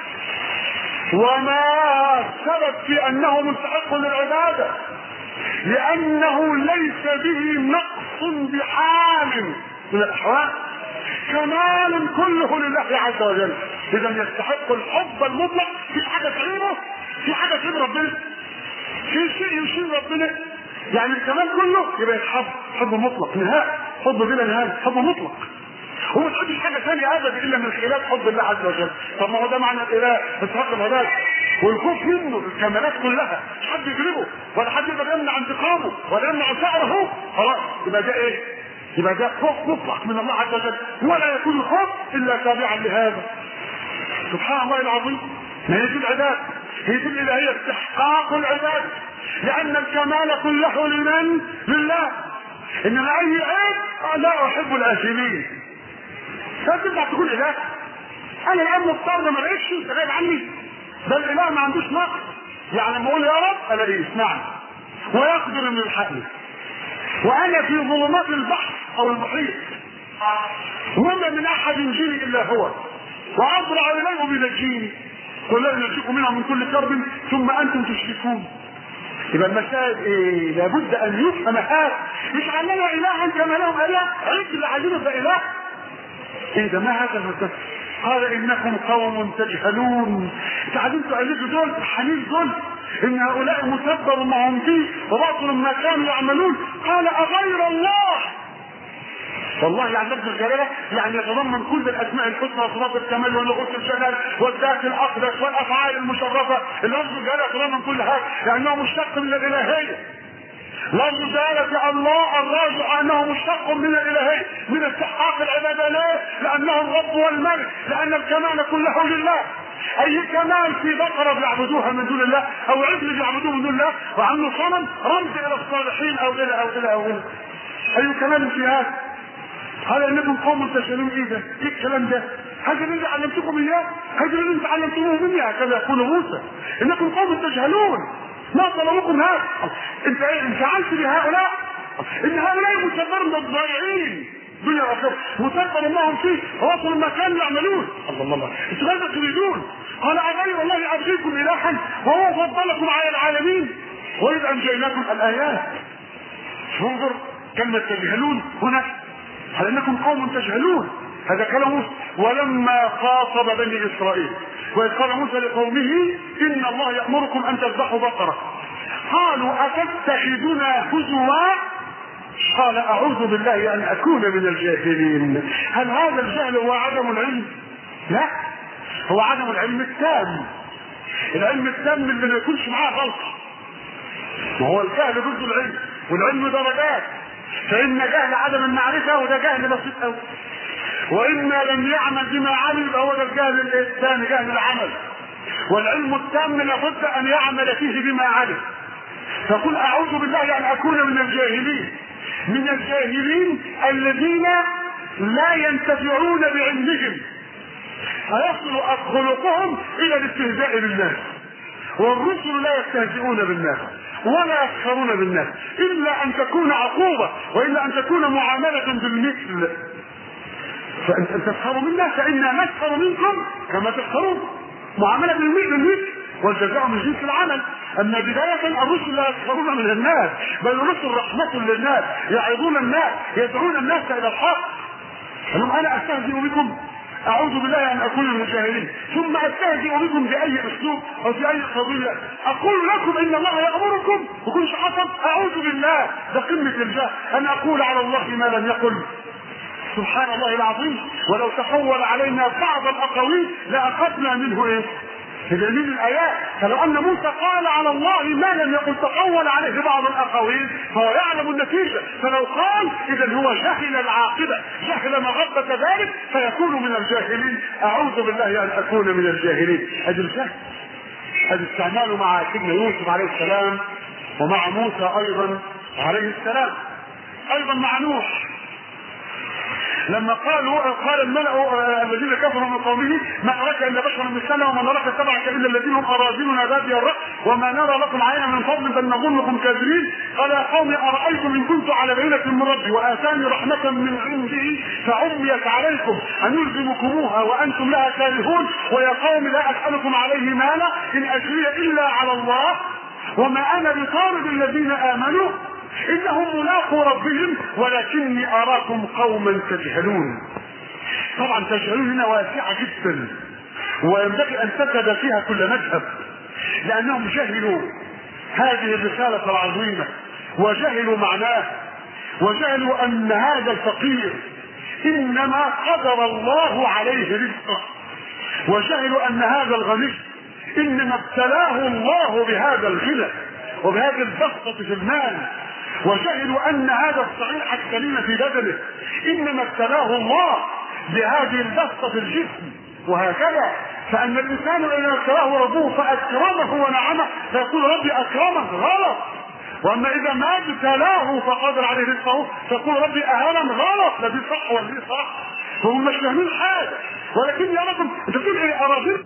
وما السبب في انه مستحق للعبادة؟ لانه ليس به نقص بحال من الاحوال، كمال كله لله عز وجل. اذا يستحق الحب المطلق. في حاجة تعيبه؟ في حاجة تعيب ربنا؟ في شيء يشير ربنا؟ يعني الكمال كله يبقى يتحب حب مطلق نهائي، حب بلا نهاية، حب مطلق. هو ما تحبش حاجه ثانيه ابدا الا من خلال حب الله عز وجل. طب ما هو ده معنى الاله استحق العباده والخوف منه الكمالات كلها، مش حد يجربه ولا حد يقدر يمنع انتقامه ولا يمنع ثأره. خلاص يبقى ده ايه؟ يبقى ده خوف مطلق من الله عز وجل، ولا يكون الخوف الا تابعا لهذا. سبحان الله العظيم. ما هي دي العباده، هي دي الالهيه، استحقاق العباده. لان الكمال كله لمن؟ لله. انما اي عيب لا احب الآثمين. فترجع تقول اله انا الان مضطر ما لقيتش انت غايب عني. ده الاله ما عندوش نقص. يعني لما اقول يا رب الاقيه يسمعني ويقدر انه يلحقني وانا في ظلمات البحر او المحيط وما من احد ينجيني الا هو واضرع اليه بنجيني قل لا ينجيكم منها من كل كرب ثم انتم تشركون. يبقى المسائل ايه؟ لابد ان يفهم هذا. مش علمنا الها كما لهم اله، عيد اللي عايزينه ده اله. ايه ده؟ ما هذا المسائل؟ قال انكم قوم تجهلون. تعلمتوا عليكم دول الحنين دول ان هؤلاء متبر ما هم فيه وباطل ما كانوا يعملون. قال اغير الله. والله يعني لفظ الجلاله يعني يتضمن كل الاسماء الحسنى وصفات الكمال ونعوت الجلال والذات الاقدس والافعال المشرفه. لفظ الجلاله يتضمن كل هذا لانه مشتق من الالهيه. لفظ جلاله الله الراجع انه مشتق من الالهيه، من استحقاق العباده. ليه؟ لانه الرب والملك، لان الكمال كله لله. اي كمال في بقره بيعبدوها من دون الله او عجل بيعبدوه من دون الله وعنه صنم رمز الى الصالحين او الى اي كمال في هذا؟ قال انكم قوم تجهلون. ايه ده؟ ايه الكلام ده؟ هذا الذي علمتكم اياه، هذا الذي تعلمتموه مني، هكذا يقول موسى. انكم قوم تجهلون. ما طلبكم هذا؟ انت ايه انفعلت بهؤلاء؟ ان هؤلاء متبرن الضائعين دنيا واخره، متبر انهم فيه وصلوا ما كانوا يعملون. الله انتم ماذا تريدون؟ قال اغير الله ابغيكم الها وهو فضلكم على العالمين واذ انجيناكم. الايات. انظر كلمه تجهلون هنا، قال انكم قوم تجهلون. هذا كلام موسى. ولما خاطب بني اسرائيل واذ قال موسى لقومه ان الله يامركم ان تذبحوا بقره قالوا اتتخذنا هزوا قال اعوذ بالله ان اكون من الجاهلين. هل هذا الجهل هو عدم العلم؟ لا، هو عدم العلم التام. العلم التام اللي ما يكونش معاه غلطه. وهو الجهل ضد العلم، والعلم درجات، فإن جهل عدم المعرفة وده جهل بسيط قوي، وإما لم يعمل بما علم يبقى هو ده الجهل الثاني، جهل العمل. والعلم التام لابد أن يعمل فيه بما علم. فقل أعوذ بالله أن أكون من الجاهلين، من الجاهلين الذين لا ينتفعون بعلمهم فيصل خلقهم إلى الاستهزاء بالناس. والرسل لا يستهزئون بالناس ولا يسخرون بالناس إلا أن تكون عقوبة، وإلا أن تكون معاملة بالمثل. فأنت تسخروا منا فإنا نسخر منكم كما تسخرون، معاملة بالمثل، والجزاء من جنس العمل. أما بداية الرسل لا يسخرون من الناس، بل الرسل رحمة للناس، يعظون الناس، يدعون الناس إلى الحق. قالوا أنا أستهزئ بكم، أعوذ بالله أن أكون من الجاهلين، ثم أستهزئ بكم بأي أسلوب أو في أي قضية. أقول لكم إن الله يأمركم وكنش حصل، أعوذ بالله، ده قمة الجهل أن أقول على الله ما لم يقل. سبحان الله العظيم. ولو تحول علينا بعض الأقاويل لأخذنا منه إيه؟ في دليل الآيات. فلو أن موسى قال على الله ما لم يقل تحول عليه بعض الأقاويل فهو يعلم النتيجة، فلو قال إذا هو جهل العاقبة، جهل مغبة ذلك فيكون من الجاهلين. أعوذ بالله أن أكون من الجاهلين. هذا الجهل، هذا استعماله مع سيدنا يوسف عليه السلام، ومع موسى أيضا عليه السلام، أيضا مع نوح لما قال الملأ الذين كفروا من قومه ما نراك الا بشرا مثلنا وما نراك اتبعك الا الذين هم اراذلنا بادي الراي وما نرى لكم علينا من فضل بل نظنكم كاذبين. قال يا قوم ارايتم ان كنت على بينه من ربي واتاني رحمه من عنده فعميت عليكم ان يلزمكموها وانتم لها كارهون ويا قوم لا اسالكم عليه مالا ان اجري الا على الله وما انا بطارد الذين امنوا انهم ملاقوا ربهم ولكني اراكم قوما تجهلون. طبعا تجهلون هنا واسعه جدا وينبغي ان تكد فيها كل مذهب، لانهم جهلوا هذه الرساله العظيمه وجهلوا معناه، وجهلوا ان هذا الفقير انما قدر الله عليه رزقه، وجهلوا ان هذا الغني انما ابتلاه الله بهذا الغنى وبهذه البسطه في المال، وجهلوا ان هذا الصحيح السليم في بدنه انما ابتلاه الله بهذه البسطه في الجسم، وهكذا. فان الانسان اذا ابتلاه ربه فاكرمه ونعمه فيقول ربي اكرمه، غلط. واما اذا ما ابتلاه فقدر عليه رزقه فيقول ربي اهانه، غلط. لا دي صح ولا دي صح، فهم مش فاهمين حاجه. ولكن يا رب انت بتقول ايه؟ اراجل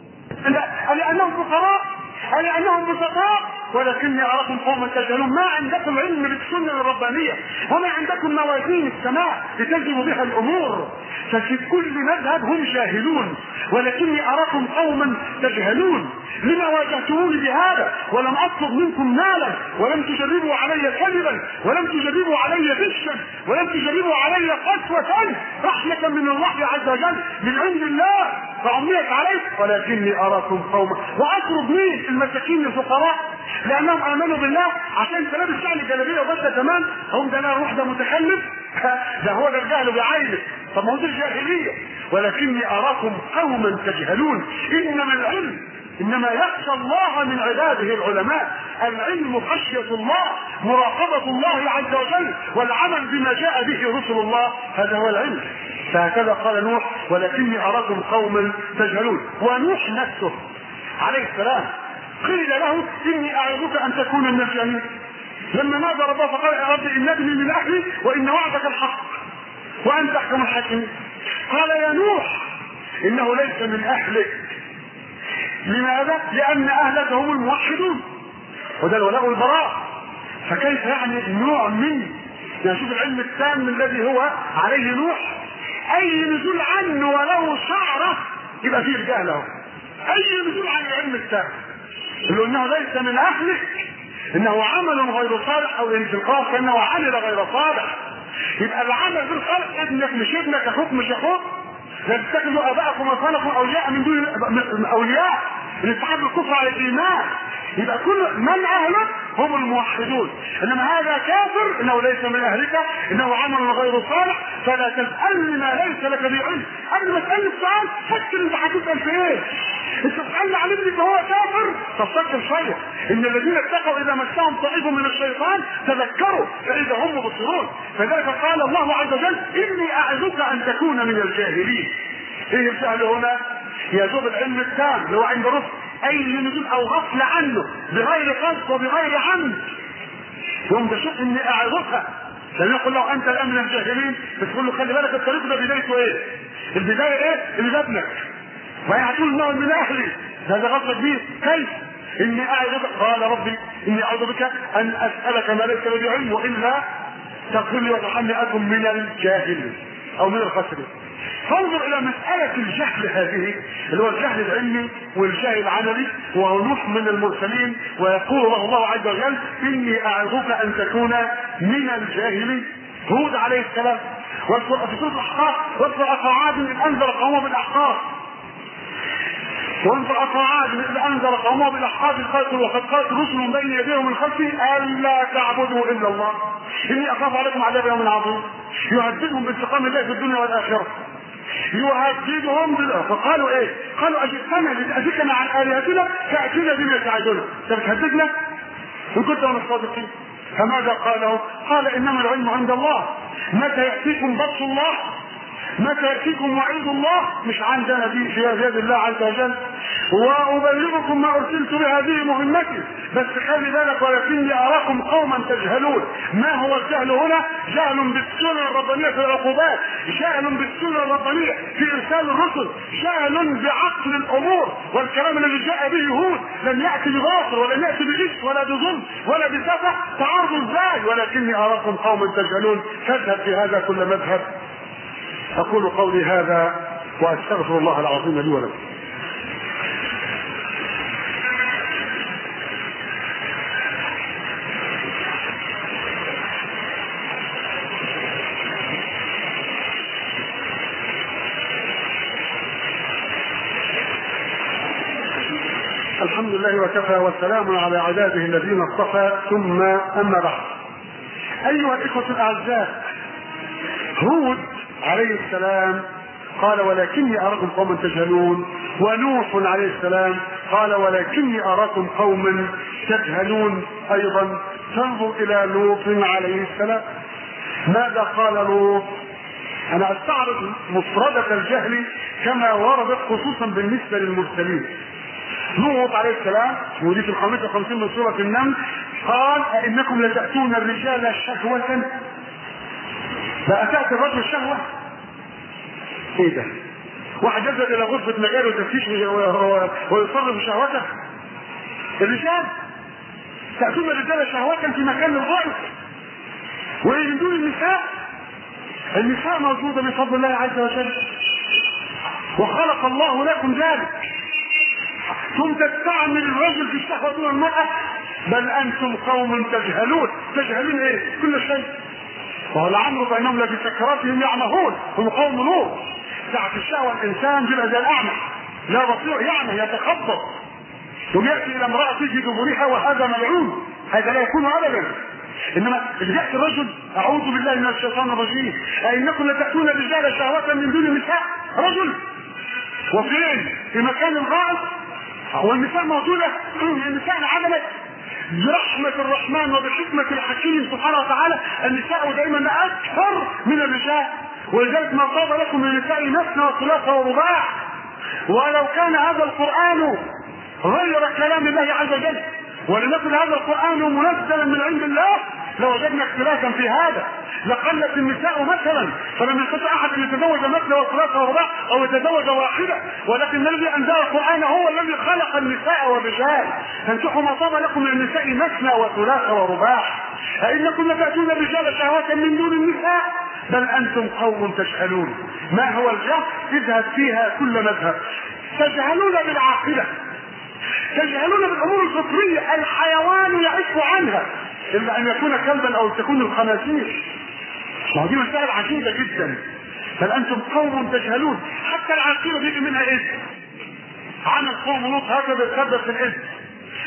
لانهم فقراء، لانهم بسطاء، ولكني اراكم قوما تجهلون. ما عندكم علم بالسنه الربانيه وما عندكم موازين السماء لتجدوا بها الامور، ففي كل مذهب هم جاهلون، ولكني اراكم قوما تجهلون. لما واجهتموني بهذا ولم اطلب منكم مالا ولم تجربوا علي كذبا ولم تجربوا علي غشا ولم تجربوا علي قسوه، رحمه من الله عز وجل من عند الله فعميت عليه، ولكني اراكم قوما. واطلب مين؟ المساكين الفقراء لانهم امنوا بالله. عشان انت لابس شعر الجلابيه وبس تمام هم ده انا روح ده متخلف، ده هو ده الجهل بعينه. طب ما هو دي الجاهليه. ولكني اراكم قوما تجهلون. انما العلم انما يخشى الله من عباده العلماء. العلم خشيه الله، مراقبه الله عز وجل، والعمل بما جاء به رسل الله، هذا هو العلم. فهكذا قال نوح ولكني اراكم قوما تجهلون. ونوح نفسه عليه السلام قيل له اني اعظك ان تكون من الجاهلين، لما نادى ربه فقال يا رب ان ابني من اهلي وان وعدك الحق وانت احكم الحاكمين. قال يا نوح انه ليس من اهلك. لماذا؟ لان اهلك هم الموحدون، وده الولاء والبراء. فكيف يعني نوع من يعني شوف العلم التام الذي هو عليه نوح، اي نزول عنه ولو شعره يبقى فيه الجهل اهو. اي نزول عن العلم التام اللي انه ليس من اهلك، انه عمل غير صالح او انتقاص كانه عمل غير صالح. يبقى العمل غير صالح ابنك مش ابنك، اخوك مش اخوك. لا تتخذوا اباءكم واخوانكم اولياء من دون اولياء الاتحاد بالكفر على الايمان. يبقى كل من اهلك هم الموحدون. انما هذا كافر انه ليس من اهلك، انه عمل غير صالح، فلا تسالني ما ليس لك به علم. قبل ما تسالني السؤال فكر انت هتسال في ايه. انت بتقال على ابني فهو كافر؟ تفكر شويه ان الذين اتقوا اذا مسهم طائف من الشيطان تذكروا فاذا هم مبصرون. فذلك قال الله عز وجل اني اعظك ان تكون من الجاهلين. ايه الجهل هنا؟ يذوب العلم التام اللي هو عند رسل اي نزول او غفل عنه بغير قصد وبغير عمد. يوم تشوف اني اعظك، لان يقول له انت الان من الجاهلين، بتقول له خلي بالك الطريق ده بدايته ايه؟ البدايه ايه؟ اللي ابنك ويعتول انه من اهلي. هذا غلط كبير. كيف؟ اني اعظك، قال ربي اني اعوذ بك ان اسالك ما ليس لي بعلم والا تغفر لي وترحمني اكن من الجاهلين او من الخاسرين. فانظر الى مسألة الجهل هذه اللي هو الجهل العلمي والجهل العملي، وهو نوح من المرسلين، ويقول له الله عز وجل اني اعظك ان تكون من الجاهلين. هود عليه السلام في سورة الاحقاف واذكر اخا عاد اذ انذر قومه بالاحقاف، وانظر اخا عاد اذ انذر قومه بالاحقاف وقد قالت رسل من بين يديهم من خلفه الا تعبدوا الا الله اني اخاف عليكم عذاب يوم عظيم. يهددهم بانتقام الله في الدنيا والاخره. يهددهم فقالوا ايه؟ قالوا اجئتنا لتأتينا عن الهتنا تأتينا بما تعدنا. انت بتهددنا ان كنت من الصادقين. فماذا قالوا؟ قال انما العلم عند الله، متى يأتيكم بطش الله، متى يأتيكم وعيد الله، مش عندنا دي في يد الله عز وجل. وأبلغكم ما أرسلت بهذه مهمتي، بس خلي بالك ولكني أراكم قوما تجهلون. ما هو الجهل هنا؟ جهل بالسنة الربانية في العقوبات، جهل بالسنة الربانية في إرسال الرسل، جهل بعقل الأمور. والكلام الذي جاء به هود لم يأتي بباطل ولم يأتي بغش ولا بظلم ولا بسفه. تعارض ازاي؟ ولكني أراكم قوما تجهلون. تذهب في هذا كل مذهب. أقول قولي هذا وأستغفر الله العظيم لي ولكم. الحمد لله وكفى والسلام على عباده الذين اصطفى، ثم أما بعد. أيها الإخوة الأعزاء، هود عليه السلام قال ولكني أراكم قوما تجهلون، ونوح عليه السلام قال ولكني أراكم قوما تجهلون أيضا. تنظر إلى لوط عليه السلام، ماذا قال لوط؟ أنا أستعرض مفردة الجهل كما وردت خصوصا بالنسبة للمرسلين. لوط عليه السلام ودي في 55 من سورة النمل قال أئنكم لتأتون الرجال شهوة، بقى تأتي الرجل شهوة؟ ايه ده؟ واحد يذهب الى غرفة مجال وتفتيش ويصرف شهوته؟ الرجال تأتون الرجال شهوة في مكان الغائب. ومن دون النساء، النساء موجودة بفضل الله عز وجل، وخلق الله لكم ذلك، ثم تستعمل الرجل في الشهوة دون المرأة. بل انتم قوم تجهلون. تجهلون ايه؟ كل شيء. وهو العمر بينهم لفي سكراتهم يعمهون، هم قوم نور. ساعة الشهوة الانسان بيبقى زي الاعمى، لا بصير، يعمى يتخبط، وياتي الى امرأة في دبرها وهذا ملعون، هذا لا يكون ابدا. انما اذا ياتي الرجل اعوذ بالله من الشيطان الرجيم أئنكم لتأتون الرجال شهوة من دون النساء، رجل وفين؟ في مكان الغائب. والنساء موجودة، النساء انعدمت برحمة الرحمن وبحكمة الحكيم سبحانه وتعالى. النساء دائما اكثر من الرجال، ولذلك ما طاب لكم من النساء مثنى وثلاث ورباع. ولو كان هذا القرآن غير كلام الله عز وجل ولم يكن هذا القرآن منزلا من عند الله لوجدنا اختلافا في هذا. لقلت النساء مثلا، فلم يستطع احد ان يتزوج مثنى وثلاث ورباع او يتزوج واحده، ولكن الذي انزل القرآن هو الذي خلق النساء والرجال. فانكحوا ما طاب لكم من النساء مثنى وثلاث ورباع. أئنكم لتأتون الرجال شهوة من دون النساء، بل أنتم قوم تجهلون. ما هو الجهل؟ اذهب فيها كل مذهب. تجهلون بالعاقلة، تجهلون بالأمور الفطرية، الحيوان يعف عنها إلا أن يكون كلبا أو تكون الخنازير. دي مسائل عجيبة جدا. بل أنتم قوم تجهلون. حتى العاقلة بيجي منها إذن. عمل قوم لوط هكذا يتسبب في الإذن.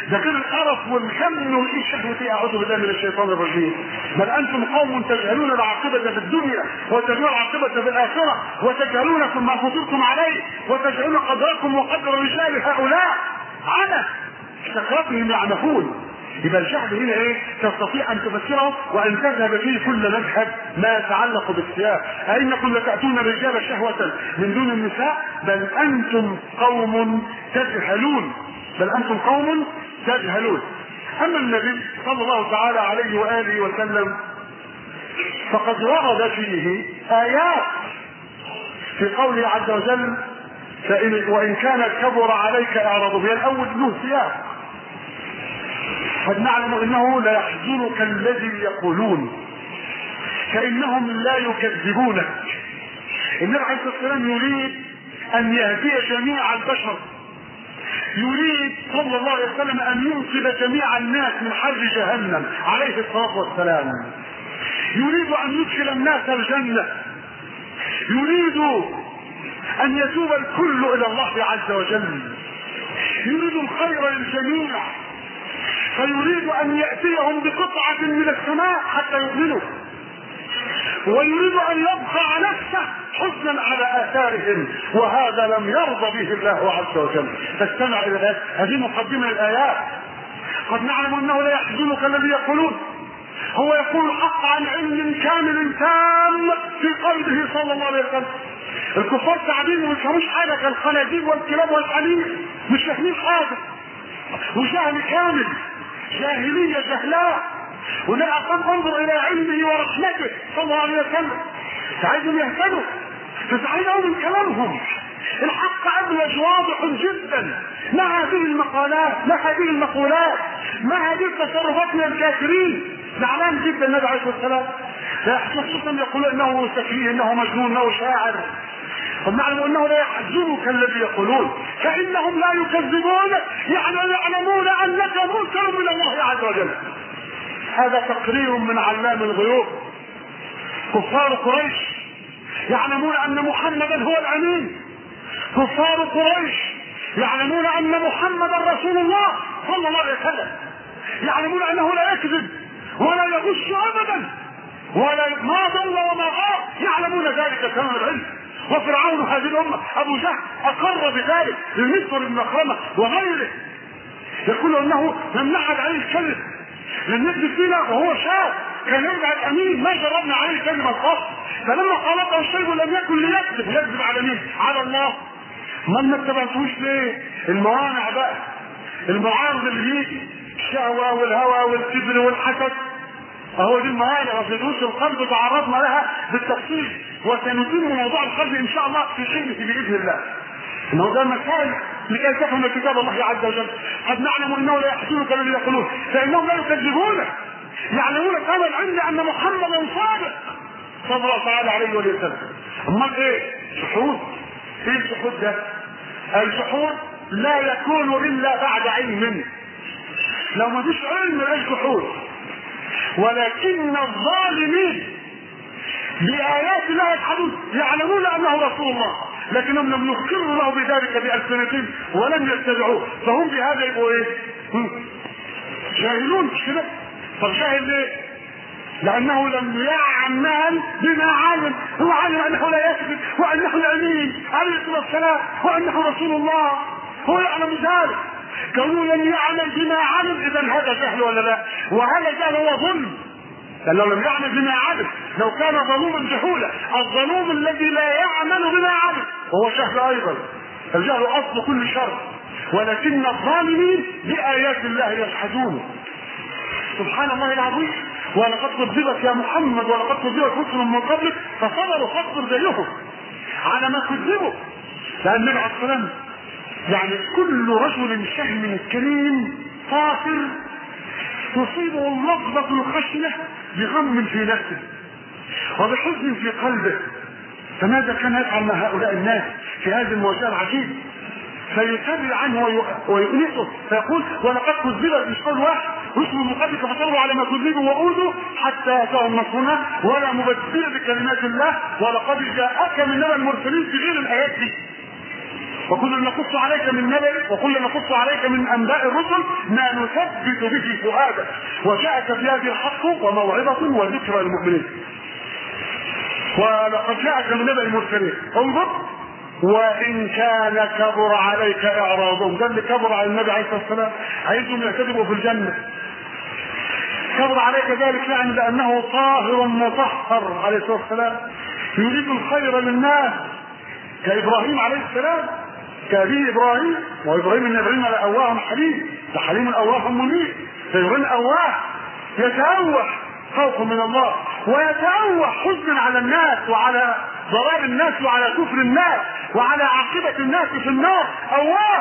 ده كده القرف والهم والشهوة. اعوذ بالله من الشيطان الرجيم. بل انتم قوم تجهلون العاقبة في الدنيا وتجهلون العاقبة في الاخرة وتجهلون ما فطرتم عليه وتجهلون قدركم وقدر رجال هؤلاء على سكرتهم يعمهون. يبقى الجهل هنا ايه؟ تستطيع ان تفسره وان تذهب فيه كل مذهب ما يتعلق بالثياب. أئنكم لتأتون الرجال شهوة من دون النساء بل انتم قوم تجهلون. بل انتم قوم تجهلون. اما النبي صلى الله تعالى عليه واله وسلم فقد ورد فيه ايات في قوله عز وجل وان كان كبر عليك اعراض بها. الاول له سياق. قد نعلم انه لا يحزنك الذي يقولون فانهم لا يكذبونك. النبي عليه الصلاه والسلام يريد ان يهدي جميع البشر، يريد صلى الله عليه وسلم ان ينقذ جميع الناس من حر جهنم عليه الصلاه والسلام، يريد ان يدخل الناس الجنه، يريد ان يتوب الكل الى الله عز وجل، يريد الخير للجميع، فيريد ان ياتيهم بقطعه من السماء حتى يؤمنوا، ويريد ان يبقى نفسه حزنا على اثارهم، وهذا لم يرضى به الله عز وجل. فاستمع الى الآيات، هذه مقدمه الايات. قد نعلم انه لا يحزنك الذي يقولون، هو يقول الحق عن علم كامل تام في قلبه صلى الله عليه وسلم. الكفار تعبين وما يفهموش حاجه كالخنازير والكلاب والحليب، مش فاهمين حاجه، وجهل كامل، جاهليه جهلاء. والنبي انظر الى علمه ورحمته صلى الله عليه وسلم، عايزهم يهتدوا، فتعالوا من كلامهم. الحق ابلج واضح جدا، ما هذه المقالات، ما هذه المقولات، ما هذه التصرفات من الكافرين. زعلان جدا النبي عليه الصلاه والسلام، خصوصا يقولون انه سفيه، انه مجنون، انه شاعر. ونعلم انه لا يحزنك الذي يقولون فانهم لا يكذبونك، يعني يعلمون انك مرسل من الله عز وجل. هذا تقرير من علام الغيوب. كفار قريش يعلمون ان محمدا هو الامين، كفار قريش يعلمون ان محمدا رسول الله صلى الله عليه وسلم، يعلمون انه لا يكذب ولا يغش ابدا ولا ما ضل وما غاب، يعلمون ذلك تمام العلم. وفرعون هذه الامه ابو جهل اقر بذلك لمصر بن مخرمه وغيره، يقول انه لم نعد عليه الكذب، لم يكذب فينا وهو شاب، كان يرجع الامين، ما جربنا عليه كلمه الخاص. فلما خالطه الشيء لم يكن ليكذب، يكذب على مين؟ على الله. ما اتبعتوش ليه؟ الموانع بقى، المعارض اللي يجي، الشهوه والهوى والكبر والحسد، اهو دي الموانع. وفي دروس القلب تعرضنا لها بالتفصيل، وسنتم موضوع القلب ان شاء الله في حينه باذن الله. انه ده مسائل لكي تفهم كتاب الله عز وجل. قد نعلم انه لا يحزنك الذي يقولون فانهم لا يكذبونك، يعلمون تمام العلم ان محمدا صادق صلى الله تعالى عليه وسلم. امال ايه؟ شحوذ. ايه الشحوذ ده؟ الشحوذ لا يكون الا بعد علم. لو ما فيش علم لا شحوذ. ولكن الظالمين بآيات الله يجحدون، يعلمون انه رسول الله لكنهم لم يقروا له بذلك بألسنتهم ولم يتبعوه، فهم بهذا يبقوا ايه؟ جاهلون. مش كده؟ طب جاهل ليه؟ لانه لم يعمل بما علم. هو علم انه لا يكذب وانه الامين عليه الصلاه والسلام وانه رسول الله، هو يعلم ذلك. كونه لم يعمل بما علم، اذا هذا جهل ولا لا؟ وهذا جهل هو ظلم، لأنه لم يعمل بما علم. لو كان ظلوما جهولا، الظلوم الذي لا يعمل بما علم وهو جهل ايضا. الجهل اصل كل شر، ولكن الظالمين بآيات الله يجحدون. سبحان الله العظيم. ولقد كذبت يا محمد ولقد كذبت رسل من قبلك فصبروا فاصبر زيهم على ما كذبوا. لأن النبي عليه الصلاة والسلام يعني كل رجل شهم كريم فاخر تصيبه اللحظة الخشنة بغم في نفسه وبحزن في قلبه. فماذا كان يفعل مع هؤلاء الناس في هذه المواجهة العجيبة؟ فيتبع عنه ويؤنسه، فيقول ولقد كذبت، مش قول واحد، رسل من قبلك فصبروا على ما كذبوا واوذوا حتى اتاهم نصرنا ولا مبدل بكلمات الله ولقد جاءك من نبأ المرسلين في غير الايات دي. وكل نقص عليك من نبأ وكل نقص عليك من انباء الرسل ما نثبت به فؤادك وجاءك في هذه الحق وموعظة وذكرى للمؤمنين. ولقد جاءك من نبأ المرسلين انظر وان كان كبر عليك اعراضهم. ده اللي كبر على النبي عليه الصلاه والسلام، عايزهم يعتذبوا في الجنه. كبر عليك ذلك يعني لانه طاهر مطهر عليه الصلاه والسلام، يريد الخير للناس كابراهيم عليه السلام، كابي ابراهيم. وابراهيم ان ابراهيم لاواه حليم، لحليم اواه منيب. فابراهيم اواه يتأوه خوفا من الله ويتأوه حزنا على الناس وعلى ضرار الناس وعلى كفر الناس وعلى عاقبة الناس في النار. اواه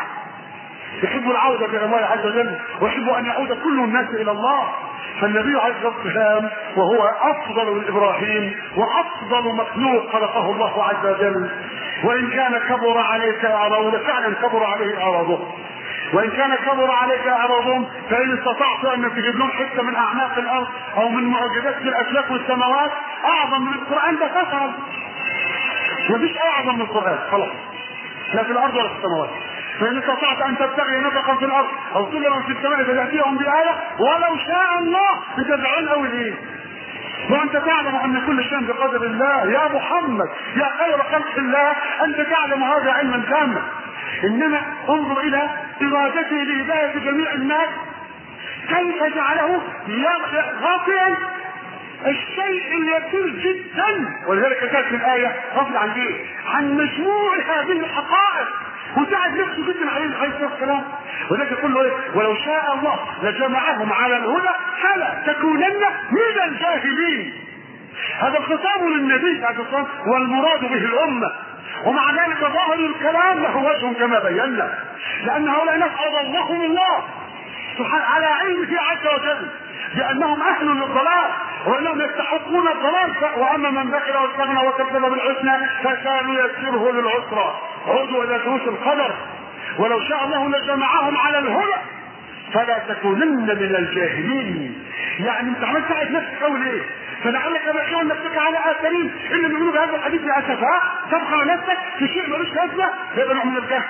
يحب العودة الى الله عز وجل ويحب ان يعود كل الناس الى الله. فالنبي عليه الصلاه والسلام وهو افضل من ابراهيم وافضل مخلوق خلقه الله عز وجل، وان كان كبر عليك اعراضه فعلا كبر عليه اعراضه، وان كان كبر عليك اعراضهم فان استطعت ان تجيب لهم حته من اعناق الارض او من معجزات في الافلاك والسماوات اعظم من القران ده تفعل. مفيش اعظم من القران خلاص، لا في الارض ولا في السماوات. فإن استطعت أن تبتغي نفقا في الأرض أو سلما في السماء فتأتيهم بآية ولو شاء الله بتدعون أو إيه؟ وأنت تعلم أن كل شيء بقدر الله يا محمد يا خير خلق الله، أنت تعلم هذا علما تاما. إنما انظر إلى إرادته لهداية جميع الناس كيف جعله غافلا الشيء اليسير جدا. ولذلك كانت الآية غافل عن إيه؟ عن مجموع هذه الحقائق وتعب نفسه جدا عليه الصلاه والسلام. وذلك يقول له ايه؟ ولو شاء الله لجمعهم على الهدى فلا تكونن من الجاهلين. هذا الخطاب للنبي عليه الصلاه والسلام والمراد به الامه، ومع ذلك ظاهر الكلام له وجه كما بينا، لان هؤلاء ناس اضلهم الله سبحانه على علمه عز وجل بانهم اهل للضلال وانهم يستحقون الضلال. واما من بخل واستغنى وكذب بالحسنى فسنيسره للعسرى. عودوا الى دروس القدر. ولو شاء الله لجمعهم على الهدى فلا تكونن من الجاهلين. يعني انت عملت تعب نفسك او ليه؟ فلعلك باخع نفسك على اثرين اللي بيقولوا بهذا الحديث لاسفاء تبقى نفسك في شيء ملوش لازمه يبقى نوع من الجهل.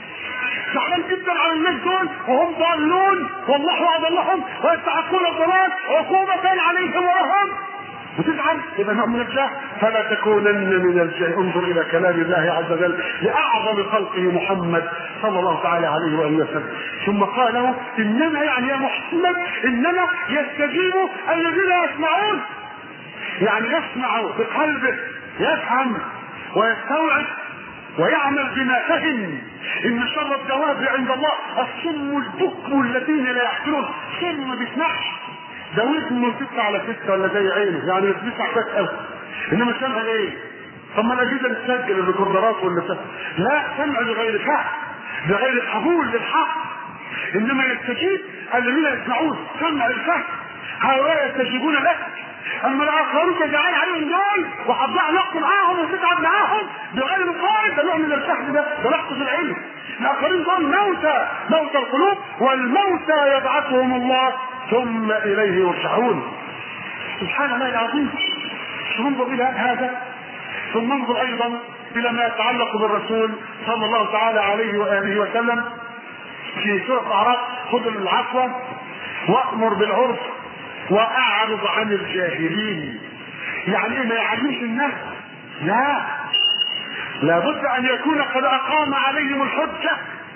زعلان جدا على الناس دول وهم ضالون والله اضلهم ويستحقون الضلال عقوبة عليهم ولهم، وتزعل يبقى نوع من الجهل. فلا تكونن من الجهل. انظر الى كلام الله عز وجل لاعظم خلقه محمد صلى الله تعالى عليه واله وسلم. ثم قال له انما يعني يا محمد انما يستجيب الذين يسمعون، يعني يسمع بقلبه يفهم ويستوعب ويعمل بما فهم. ان شر الدواب عند الله الصم البكم الذين لا يعقلون. صم ما بيسمعش، ده ودنه 6 على 6 ولا زي عينه، يعني بيسمع بس قوي انما سمع ايه؟ طب ما الاجهزه بتسجل الريكوردرات ولا لا، سمع بغير فهم بغير قبول للحق. انما يستجيب الذين يسمعون سمع الفهم، هؤلاء يستجيبون لك. اما الاخرون تجعل عليهم دول وحضع نقص معاهم وتتعب معاهم بغير مقارن، ده نوع من الفهم، ده نقص في العلم. الاخرين دول موتى القلوب والموتى يبعثهم الله ثم اليه يرجعون. سبحان الله العظيم. ننظر الى هذا ثم ننظر ايضا الى ما يتعلق بالرسول صلى الله تعالى عليه واله وسلم في سوره الاعراف. خذ العفو وامر بالعرف واعرض عن الجاهلين. يعني ايه ما يعلمش الناس؟ لا، لابد ان يكون قد اقام عليهم الحجه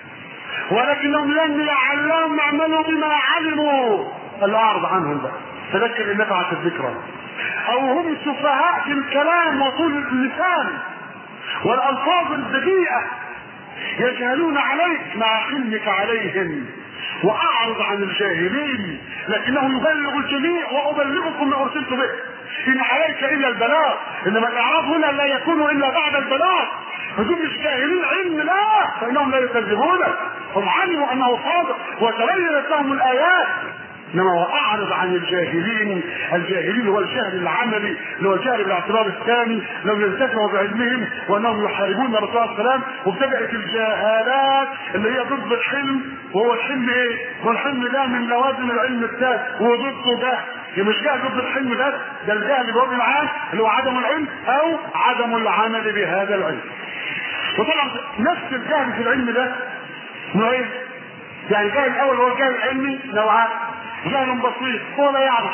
ولكنهم لم يعملوا بما علموا. الاعرض عنهم بقى، فذكر ان نفعت الذكرى. او هم سفهاء في الكلام وطول اللسان والالفاظ البذيئه يجهلون عليك مع علمك عليهم. واعرض عن الجاهلين لكنه يبلغ الجميع وابلغكم ما ارسلت به. ان عليك الا البلاغ، انما الاعراض هنا لا يكون الا بعد البلاغ. فدول مش جاهلين علم، لا، فانهم لا يكذبونك، هم علموا انه صادق وتبينت لهم الايات. انما واعرض عن الجاهلين. الجاهلين هو الجهل العملي اللي هو الجهل بالاعتبار الثاني، لو ينتفعوا بعلمهم وانهم يحاربون الرسول صلى الله عليه وسلم. وابتدات الجهالات اللي هي ضد الحلم. وهو الحلم ايه؟ هو الحلم ده من لوازم العلم الثالث وضده ده. مش جهل ضد الحلم بس، ده الجهل اللي هو معاه اللي هو عدم العلم او عدم العمل بهذا العلم. وطبعا نفس الجهل في العلم ده نوعين. يعني الجهل الاول هو الجهل العلمي نوعان. جهل بسيط هو لا يعرف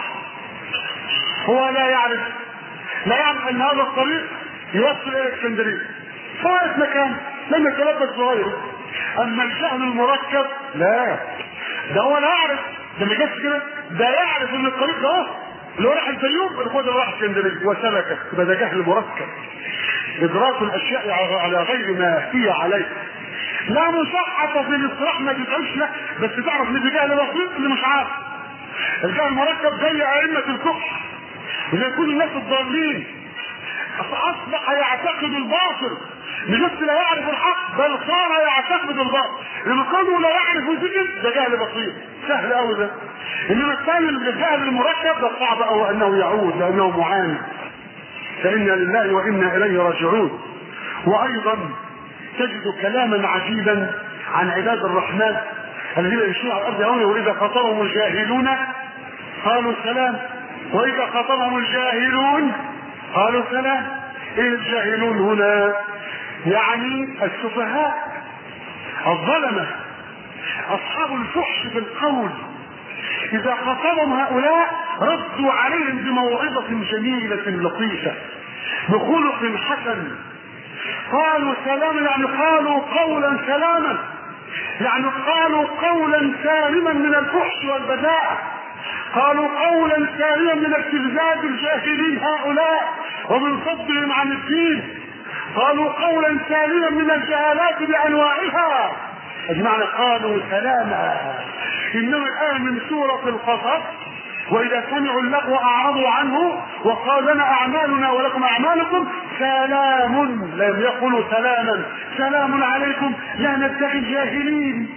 لا يعرف ان هذا الطريق يوصل الى اسكندريه، فوقت مكان لم يتلبس بغيره. اما الجهل المركب لا، ده هو لا يعرف، ده ما جاش كده، ده يعرف ان الطريق ده اللي هو راح الفيوم الخد اللي راح اسكندريه وسلكه، يبقى ده جهل مركب. ادراك الاشياء على غير ما هي عليه. لا مصحة في الاصطلاح ما تتعيش له، بس تعرف ان ده جهل بسيط اللي مش عارف. الجهل المركب زي ائمه الكفر وزي كل الناس الضالين، اصبح يعتقد الباطل، مش بس لا يعرف الحق بل صار يعتقد الباطل. لما كانوا لا يعرف الذكر ده جهل بسيط سهل قوي ده. انما الثاني الجهل المركب ده صعب قوي انه يعود لانه معاند. فانا لله وانا اليه راجعون. وايضا تجد كلاما عجيبا عن عباد الرحمن الذين يمشون على الارض هون، واذا خاطبهم الجاهلون قالوا سلام، واذا خاطبهم الجاهلون قالوا سلام. ايه الجاهلون هنا؟ يعني السفهاء الظلمه اصحاب الفحش في القول، اذا خاطبهم هؤلاء ردوا عليهم بموعظه جميله لطيفه بخلق حسن. قالوا سلاما يعني قالوا قولا سلاما، يعني قالوا قولا سالما من الفحش والبذاء، قالوا قولا سالما من استفزاز الجاهلين هؤلاء ومن صدهم عن الدين، قالوا قولا سالما من الجهالات بانواعها. بمعنى قالوا سلاما. انما الان من سوره القصص واذا سمعوا اللغو اعرضوا عنه وقالوا لنا اعمالنا ولكم اعمالكم سلام، لم يقولوا سلاما. سلام عليكم لا نبتغي الجاهلين.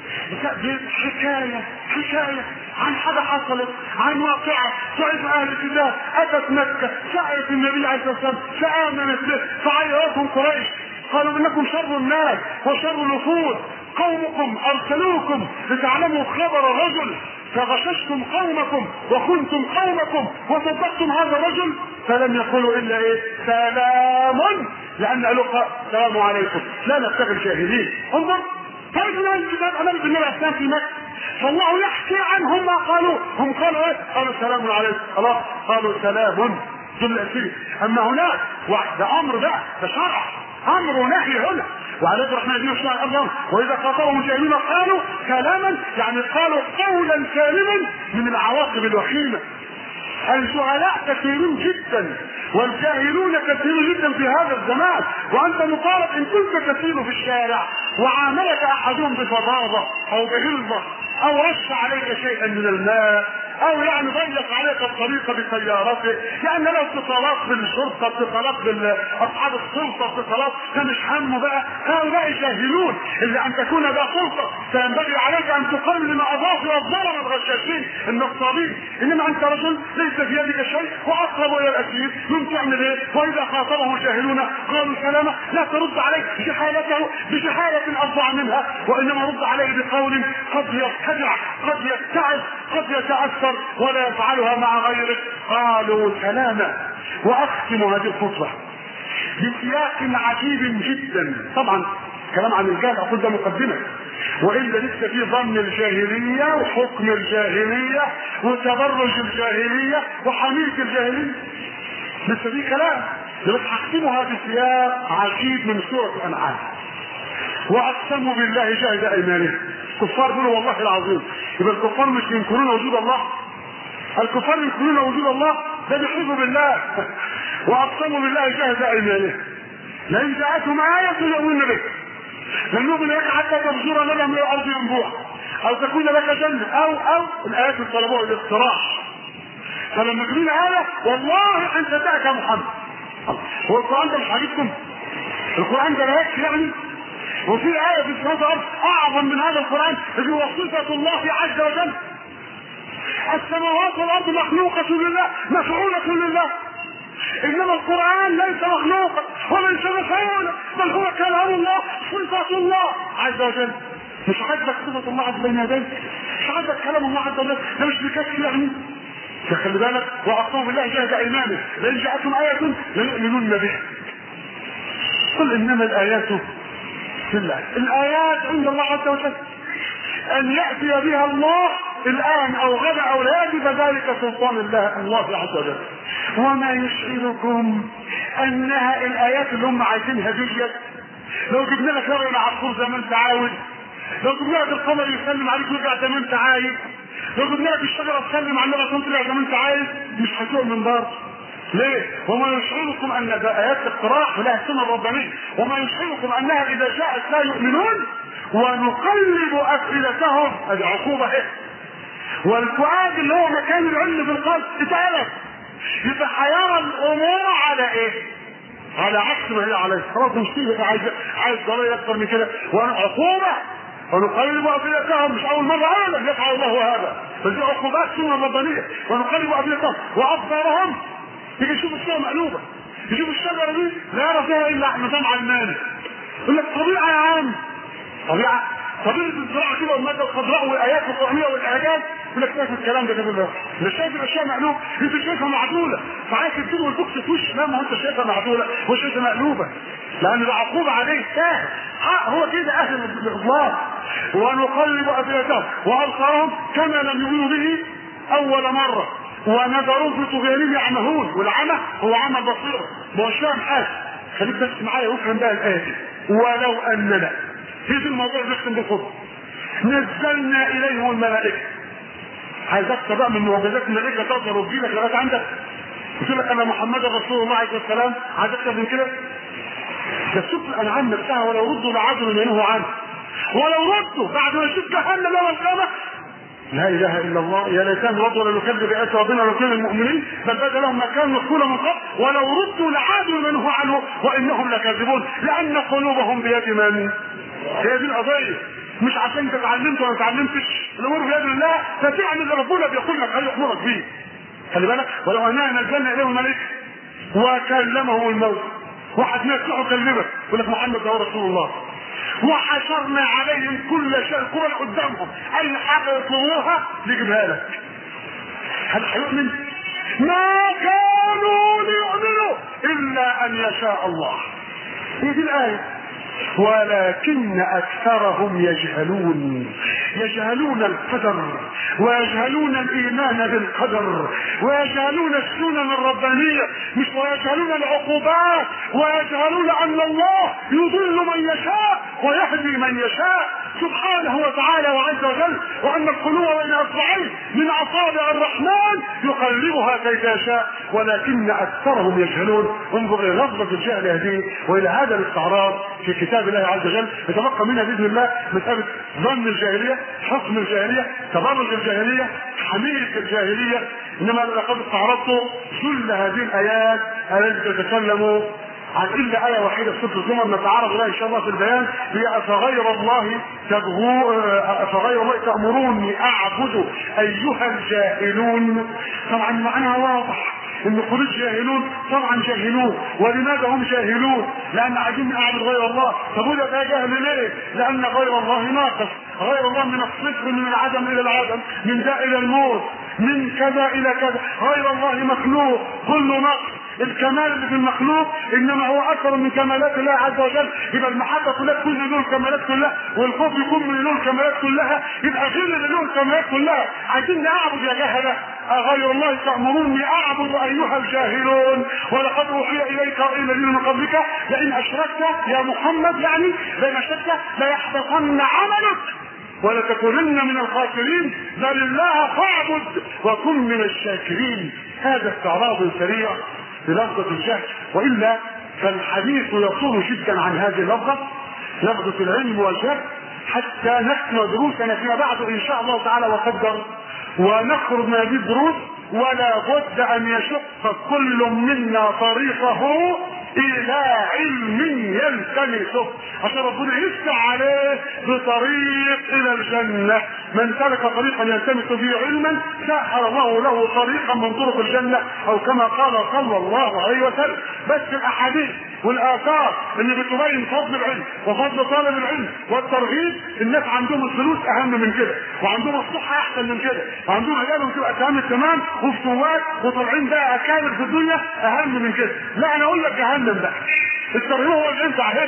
حكايه عن حاجه حصلت، عن واقعه تعرف اهل الكتاب اتت مكه سالت النبي عليه الصلاه والسلام فامنت به فعيرتهم قريش قالوا انكم شر الناس وشر الوفود، قومكم ارسلوكم لتعلموا خبر الرجل فغششتم قومكم وخنتم قومكم وصدقتم هذا الرجل، فلم يقولوا الا ايه؟ سلام، لان قالوا السلام عليكم لا نبتغي الجاهلين. انظر كيف لا الكتاب امام النبي عليه السلام في مكه، فالله يحكي عنهم ما قالوا، هم قالوا ايه؟ قالوا سلام عليكم، خلاص قالوا سلام جمله اساسيه. اما هناك ده امر بقى، ده شرع امر ونهي هنا. وعلى الرحمن بن شاء الله واذا خاطبهم الجاهلون قالوا كلاما، يعني قالوا قولا سالما من العواقب الوخيمه. الجهلاء كثيرون جدا والجاهلون كثيرون جدا في هذا الزمان، وانت مطالب ان كنت تسير في الشارع وعاملك احدهم بفظاظه او بغلظه او رش عليك شيئا من الماء او يعني ضيق عليك الطريق بسيارته، لان له اتصالات بالشرطه، اتصالات باصحاب السلطه، اتصالات، ده مش همه بقى. هؤلاء جاهلون. الا ان تكون ذا سلطه فينبغي عليك ان تقلل اظافر الظلم الغشاشين النصابين. انما انت رجل ليس في يدك شيء واقرب الى الاسير، يوم تعمل ايه؟ واذا خاطبه الجاهلون قالوا سلاما، لا ترد عليه جهالته بجهاله افظع منها، وانما رد عليه بقول قد يرتجع قد يتعظ قد يتاثر ولا يفعلها مع غيرك. قالوا سلاما. واختم هذه الخطبه بسياق عجيب جدا. طبعا كلام عن الجهل اقول ده مقدمه، والا لسه في ظن الجاهليه وحكم الجاهليه وتبرج الجاهليه وحميه الجاهليه، لسه في كلام. بس هختمها بسياق عجيب من سوره الانعام. واقسموا بالله جهد ايمانهم. الكفار يقولوا والله العظيم، يبقى الكفار مش ينكرون وجود الله، الكفار ينكرون وجود الله، ده بيحلفوا بالله. واقسموا بالله جهد ايمانهم لئن جاءتهم آية يؤمنون بك، لن نؤمن لك حتى تبصر لنا من الارض ينبوع او تكون لك جنة او الايات اللي طلبوها الاقتراح. فلما تجينا آية والله ان صدقك يا محمد. هو القرآن ده مش عاجبكم؟ القرآن ده لا يكفي يعني؟ وفي آية في سورة الأرض أعظم من هذا القرآن اللي هو صفة الله عز وجل. السماوات والأرض مخلوقة لله مفعولة لله، إنما القرآن ليس مخلوقا وليس مفعولا، بل هو كلام الله صفة الله عز وجل. مش عاجبك صفة الله عز بين يديك؟ مش عاجبك كلام الله عز وجل؟ ده مش بكفي يعني؟ فخلي بالك. وأقسموا بالله جهد أيمانهم لئن جاءتهم آية ليؤمنون بها. قل إنما الآيات في الله. الآيات عند الله عز وجل أن يأتي بها الله الآن أو غدا أو لا يأتي، فذلك سلطان الله عز وجل. وما يشعركم أنها الآيات اللي هم عايزينها ديت، لو جبنا لك ورقة العصفور زي ما أنت عاوز، لو جبنا لك القمر يسلم عليك ويرجع زي ما أنت عايز، لو جبنا لك الشجرة تسلم على النبي تطلع زي ما أنت عايز، مش هتؤمن برضه. ليه؟ وما يشعركم ان ايات اقتراح لها السنه الربانيه، وما يشعركم انها اذا جاءت لا يؤمنون ونقلب افئدتهم، هذه عقوبه ايه؟ والفؤاد اللي هو مكان العلم في القلب اتقلب، يبقى هيرى الامور على ايه؟ على عكس ما هي عليه. خلاص مش فيه عايز ضرر اكثر من كده، وعقوبه ونقلب افئدتهم، مش اول مره ابدا يفعل الله هذا، بس دي عقوبات سنه ربانيه. ونقلب افئدتهم وابصارهم، تيجي تشوف الشجره مقلوبه، تشوف الشجره دي لا يرى فيها الا نظام علماني. يقول لك طبيعه يا عم، طبيعه الزراعه كده والماده الخضراء والايات القرانيه والاعجاز، يقول لك شايف الكلام ده كله، مش شايف الاشياء مقلوبه، انت شايفها معدوله، فعايز تديله البوكس في وش، لا ما هو انت شايفها معدوله وشايفها مقلوبه، لان ده عقوبه عليه سهل. هو كده اهل الاضلال. ونقلب افئدتهم وابصارهم كما لم يؤمنوا به اول مره، ونذروا في طغيانهم يعمهون. والعمى هو عمى البصيره، ما هوش فاهم حاجه. خليك بس معايا وافهم بقى الايه. ولو اننا في الموضوع نختم بصدق نزلنا اليهم الملائكه، عايزك بقى من معجزات الملائكه تقدر وتجيلك لغايه عندك، قلت لك انا محمد رسول الله عليه السلام، عايزك من كده. ده شوف الانعام نفسها، ولو ردوا لعادوا من ينهوا عنه، ولو ردوا بعد ما يشوف جهنم يوم القيامه، لا اله الا الله، يا ليتهم ردوا ولا نكذب بآيات ربنا ونكون المؤمنين بل بدا لهم ما كانوا يخفون من قبل ولو ردوا لعادوا من نهوا عنه وانهم لكاذبون، لان قلوبهم بيد من؟ هي دي القضيه، مش عشان انت اتعلمت ولا ما اتعلمتش، الامور بيد الله، فتعمل اللي ربنا بيقول لك هيأمرك بيه. خلي بالك، ولو اننا نزلنا اليهم الملائكه وكلمهم الموت، واحد ناس يروحوا يكلمك يقول لك محمد ده هو رسول الله، وحشرنا عليهم كل شيء كل قدامهم اي حاجه يطلبوها نجيبها لك، هل هيؤمن؟ ما كانوا ليؤمنوا الا ان يشاء الله. هي دي الايه. ولكن اكثرهم يجهلون القدر، ويجهلون الايمان بالقدر، ويجهلون السنن الربانيه، مش ويجهلون العقوبات، ويجهلون ان الله يضل من يشاء ويهدي من يشاء سبحانه وتعالى وعز وجل، وان القلوب بين اصبعين من اصابع الرحمن يقلبها كيف يشاء، ولكن اكثرهم يجهلون. انظر الى لفظه الجهل هذه والى هذا الاستعراض في كتاب الله عز وجل، يتبقى منها باذن الله مساله ظن الجاهليه، حكم الجاهليه، تبرج الجاهليه، حميه الجاهليه. انما لقد استعرضت كل هذه الايات التي تتكلم عن الا ايه واحده في سوره الزمر نتعرض لها ان شاء الله في البيان، هي افغير الله تامروني اعبد ايها الجاهلون. طبعا معناها واضح ان خروج جاهلون طبعا جاهلون. ولماذا هم جاهلون؟ لان عايزين نعبد غير الله. طب وده جاهل ليه؟ لان غير الله ناقص، غير الله من الصفر، من العدم الى العدم، من ده الى الموت، من كذا الى كذا. غير الله مخلوق كله نقص. الكمال اللي في المخلوق انما هو اكثر من كمالات الله عز وجل. يبقى المحبه كلها تكون له الكمالات كلها، والخوف يكون من له الكمالات كلها، يبقى غير اللي له الكمالات كلها. عايزين نعبد يا جهله غير الله تامروني اعبد ايها الجاهلون. ولقد اوحي اليك والى الذين من قبلك لئن اشركت يا محمد، يعني لئن اشركت ليحبطن عملك ولتكونن من الخاسرين، بل الله فاعبد وكن من الشاكرين. هذا استعراض سريع بلفظة الجهل، وإلا فالحديث يطول جدا عن هذه اللفظة، لفظة العلم والجهل، حتى نختم دروسنا فيما بعد إن شاء الله تعالى وقدر، ونخرج من هذه الدروس ولا بد أن يشق كل منا طريقه إلى علم يلتمسه، عشان ربنا يفتح عليه بطريق إلى الجنة. من سلك طريقا يلتمس فيه علما سهل الله له طريقا من طرق الجنة، أو كما قال صلى الله عليه وسلم. بس الأحاديث والآثار اللي بتبين فضل العلم وفضل طالب العلم والترغيب، الناس عندهم الفلوس أهم من كده، وعندهم الصحة أحسن من كده، وعندهم عيالهم تبقى تمام التمام وفتوات وطالعين بقى أكابر في الدنيا أهم من كده. لا أنا أقول لك جهنم بقى، الترغيب هو اللي ينفع هنا،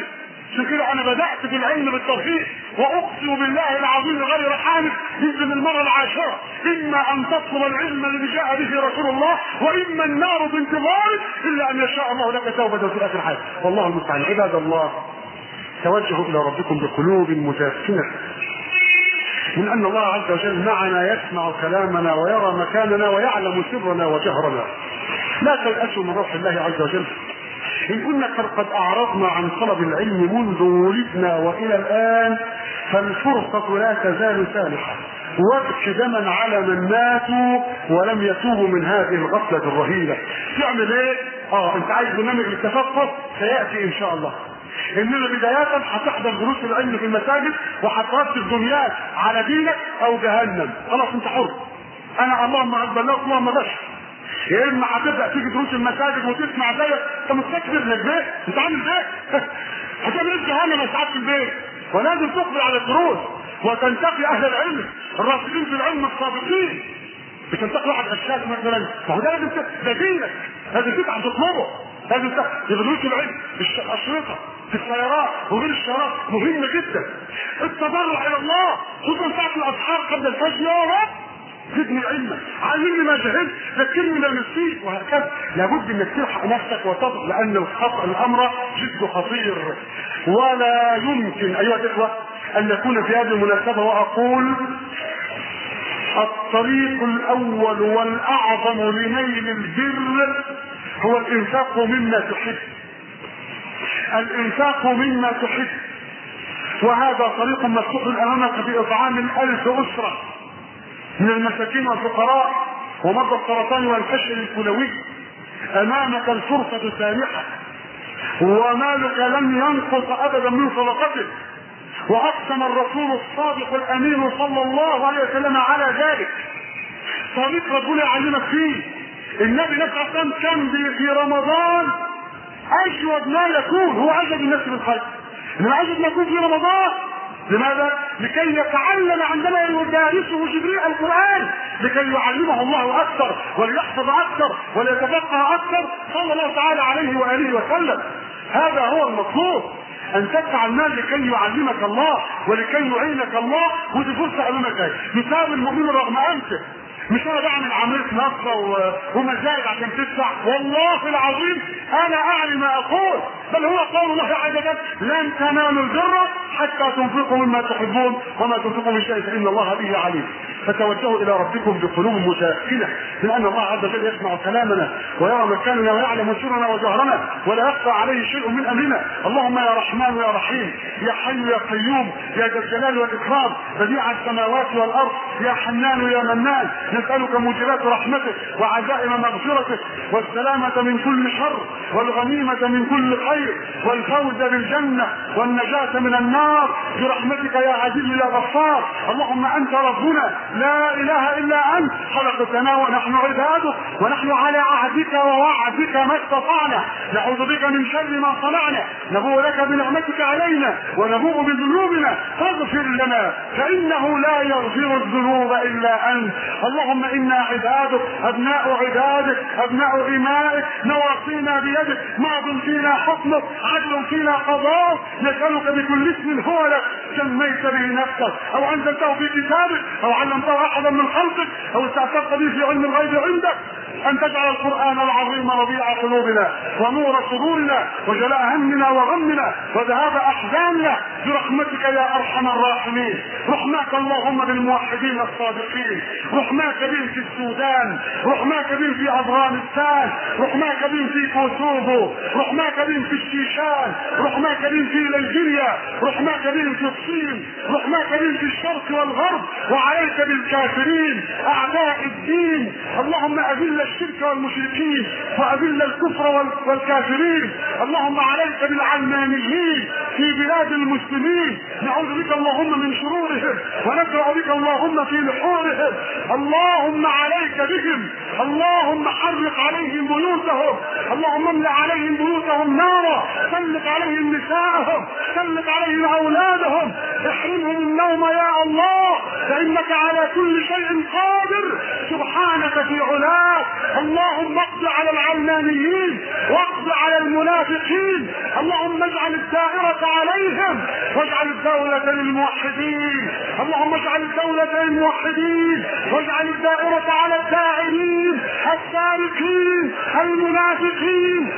عشان كده انا بدات في العلم بالتوحيد، واقسم بالله العظيم غير حامد يمكن المره العاشره، اما ان تطلب العلم الذي جاء به رسول الله، واما النار بانتظارك، الا ان يشاء الله لك توبه في اخر حياتك. والله المستعان. عباد الله، توجهوا الى ربكم بقلوب متيقنه من ان الله عز وجل معنا، يسمع كلامنا ويرى مكاننا ويعلم سرنا وجهرنا. لا تيأسوا من روح الله عز وجل. إن كنا قد أعرضنا عن طلب العلم منذ ولدنا وإلى الآن، فالفرصة لا تزال سانحة، وابك دما على من ماتوا ولم يتوبوا من هذه الغفلة الرهيبة. تعمل ايه؟ انت عايز برنامج للتفقه سيأتي ان شاء الله. اننا بداية هتحضر دروس العلم في المساجد، وهترتب دنياك على دينك او جهنم. خلاص انت حر. انا اللهم عز وجل اللهم بشر. يا اما هتبدا تيجي دروس المساجد وتسمع زيك، انت مستكبر من البيت، انت عامل ايه؟ هتعمل ايه في جهنم يا سعاده البيت؟ ولازم تقبل على الدروس وتنتقي اهل العلم الراسخين في العلم السابقين. مش تنتقي واحد غشاش مثلا، ما هو ده لازم ده دينك، لازم تتعب تطلبه، لازم دروس العلم الاشرطه في السيارات وغير السيارات مهمه جدا. التضرع الى الله خصوصا ساعه الاسحار قبل الفجر، يا رب زدني علما، علمني ما جهلت، ذكرني من المسيح، وهكذا. لابد انك تلحق نفسك وتضع، لان الامر جد خطير. ولا يمكن ايها الاخوه ان نكون في هذه المناسبه واقول الطريق الاول والاعظم لنيل البر هو الانفاق مما تحب. الانفاق مما تحب، وهذا طريق مفتوح امامك في اطعام 1000 اسره من المساكين والفقراء ومرضى السرطان والفشل الكلوي. امامك الفرصه سانحه، ومالك لن ينقص ابدا من صدقته. واقسم الرسول الصادق الامين صلى الله عليه وسلم على ذلك. طريق ربنا يعلمك فيه. النبي نفسه اصلا كان في رمضان اجود ما يكون، هو اجود الناس بالخير، انما اجود ما يكون في رمضان. لماذا؟ لكي يتعلم عندما يدارسه جبريل القرآن، لكي يعلمه الله أكثر وليحفظ أكثر وليتفقه أكثر صلى الله تعالى عليه وآله وسلم. هذا هو المطلوب، أن تدفع المال لكي يعلمك الله ولكي يعينك الله. ودي فرصة أمامك. مثال المؤمن رغم أنفه، مش انا بعمل عمليه نصره ومزاج عشان تدفع. والله العظيم انا اعلم ما اقول، بل هو قول الله عز وجل لن تنالوا البر حتى تنفقوا مما تحبون وما تنفقوا من شيء فان الله به عليم. فتوجهوا الى ربكم بقلوب متيقنه من ان الله عز وجل يسمع كلامنا ويرى مكاننا ويعلم سرنا وجهرنا ولا يخفى عليه شيء من امرنا. اللهم يا رحمن يا رحيم، يا حي يا قيوم، يا ذا الجلال والاكرام، بديع السماوات والارض، يا حنان يا منان، نسألك موجبات رحمتك وعزائم مغفرتك والسلامة من كل شر والغنيمة من كل خير والفوز بالجنة والنجاة من النار برحمتك يا عزيز يا غفار. اللهم أنت ربنا لا إله إلا أنت، خلقتنا ونحن عبادك ونحن على عهدك ووعدك ما استطعنا، نعوذ بك من شر ما صنعنا، نبوء لك بنعمتك علينا ونبوء بذنوبنا فاغفر لنا فإنه لا يغفر الذنوب إلا أنت. اللهم إنا عبادك أبناء عبادك أبناء إمائك، نواصينا بيدك، ماض فينا حكمك، عدل فينا قضاءك، نسألك بكل اسم هو لك سميت به نفسك أو أنزلته في كتابك أو علمته أحدا من خلقك أو استأثرت به في علم الغيب عندك أن تجعل القرآن العظيم ربيع قلوبنا ونور صدورنا وجلاء همنا وغمنا وذهاب أحزاننا برحمتك يا أرحم الراحمين. رحماك اللهم بالموحدين الصادقين، رحماك بهم في السودان، رحماك بهم في أفغانستان، رحماك بهم في كوسوفو، رحماك بهم في الشيشان، رحماك بهم في نيجيريا، رحماك بهم في الصين، رحماك بهم في الشرق والغرب، وعليك بالكافرين أعداء الدين. اللهم أذل الشرك والمشركين وأذل الكفر والكافرين. اللهم عليك بالعلمانيين في بلاد المسلمين، نعوذ بك اللهم من شرورهم ونكره بك اللهم في نحورهم. اللهم عليك بهم، اللهم حرق عليهم بيوتهم، اللهم املأ عليهم بيوتهم نارا، سلط عليهم نساءهم، سلط عليهم أولادهم، احرمهم النوم يا الله الله فإنك على كل شيء قادر سبحانك في علاك. اللهم اقض على العلمانيين واقض على المنافقين. اللهم اجعل الدائرة عليهم واجعل الدولة للموحدين. اللهم اجعل الدولة للموحدين واجعل الدائرة على الداعمين السارقين المنافقين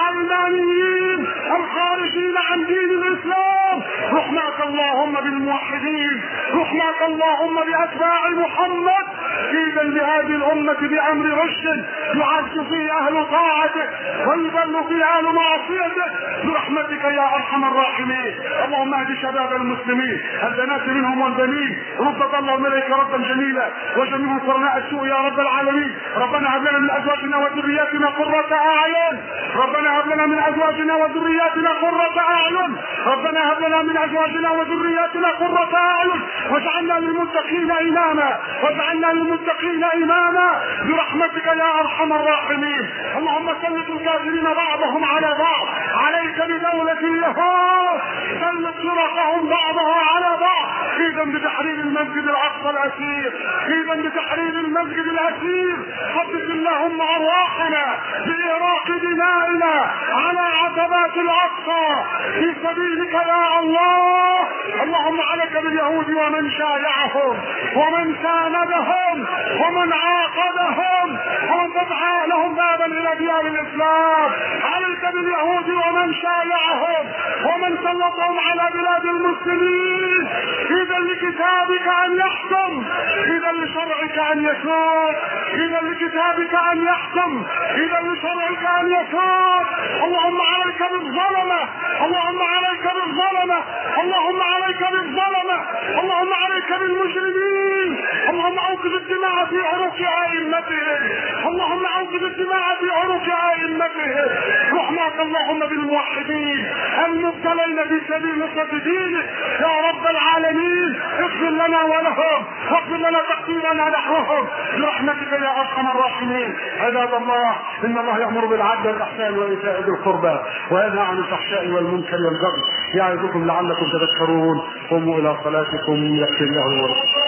العلمانيين الخارجين عن دين الإسلام. رحمك اللهم بالموحدين، رحمك اللهم بأتباع محمد في ذنب هذه الأمة بأمر رشد يعز فيه أهل طاعته ويذل فيه أهل معصيته برحمتك يا أرحم الراحمين. اللهم اهد شباب المسلمين البنات منهم والبنين، رد اللهم إليك ردا جميلا وجميع قرناء السوء يا رب العالمين. ربنا هب لنا من أزواجنا وذرياتنا قرة أعين، ربنا هب لنا من أزواجنا وذرياتنا قرة أعين، ربنا هب لنا من أزواجنا وذرياتنا قرة أعين واجعلنا للمتقين إماما، واجعلنا للمتقين إماما برحمتك يا أرحم الراحمين. اللهم سلط الكافرين بعضهم على بعض، عليك بدولة اليهود، سلط فرقهم بعضها على بعض في ذنب تحرير المسجد الأقصى الأسير، في ذنب تحرير المسجد الأسير. قدس اللهم أرواحنا بإراق دمائنا على عتبات الأقصى في سبيلك يا الله. اللهم عليك باليهود ومن شايعهم ومن ساندهم ومن عاقدهم ومن فتح لهم بابا إلى ديار الإسلام. عليك باليهود ومن شايعهم ومن سلطهم على بلاد المسلمين. إذا لكتابك أن يحكم، إذا لشرعك أن يسود، إذا لكتابك أن يحكم، إذا لشرعك أن يسود. اللهم عليك بالظلمة، اللهم عليك بالظلمة، اللهم عليك بالظلمة، اللهم عليك بالمجرمين. اللهم أوقف الدماء في عروق أئمتهم، اللهم أوقف الدماء في عروق أئمتهم. رحمك اللهم بالموحدين المبتلين في سبيل نصرة دينك يا رب العالمين. اغفر لنا ولهم واغفر لنا تقديرنا نحوهم برحمتك يا أرحم الراحمين. عباد الله، إن الله يأمر بالعدل والإحسان وإيتاء ذي القربى وينهى عن الفحشاء والمنكر والبغي يعظكم لعلكم تذكرون. قوموا إلى صلاتكم يغفر الله ورحمه.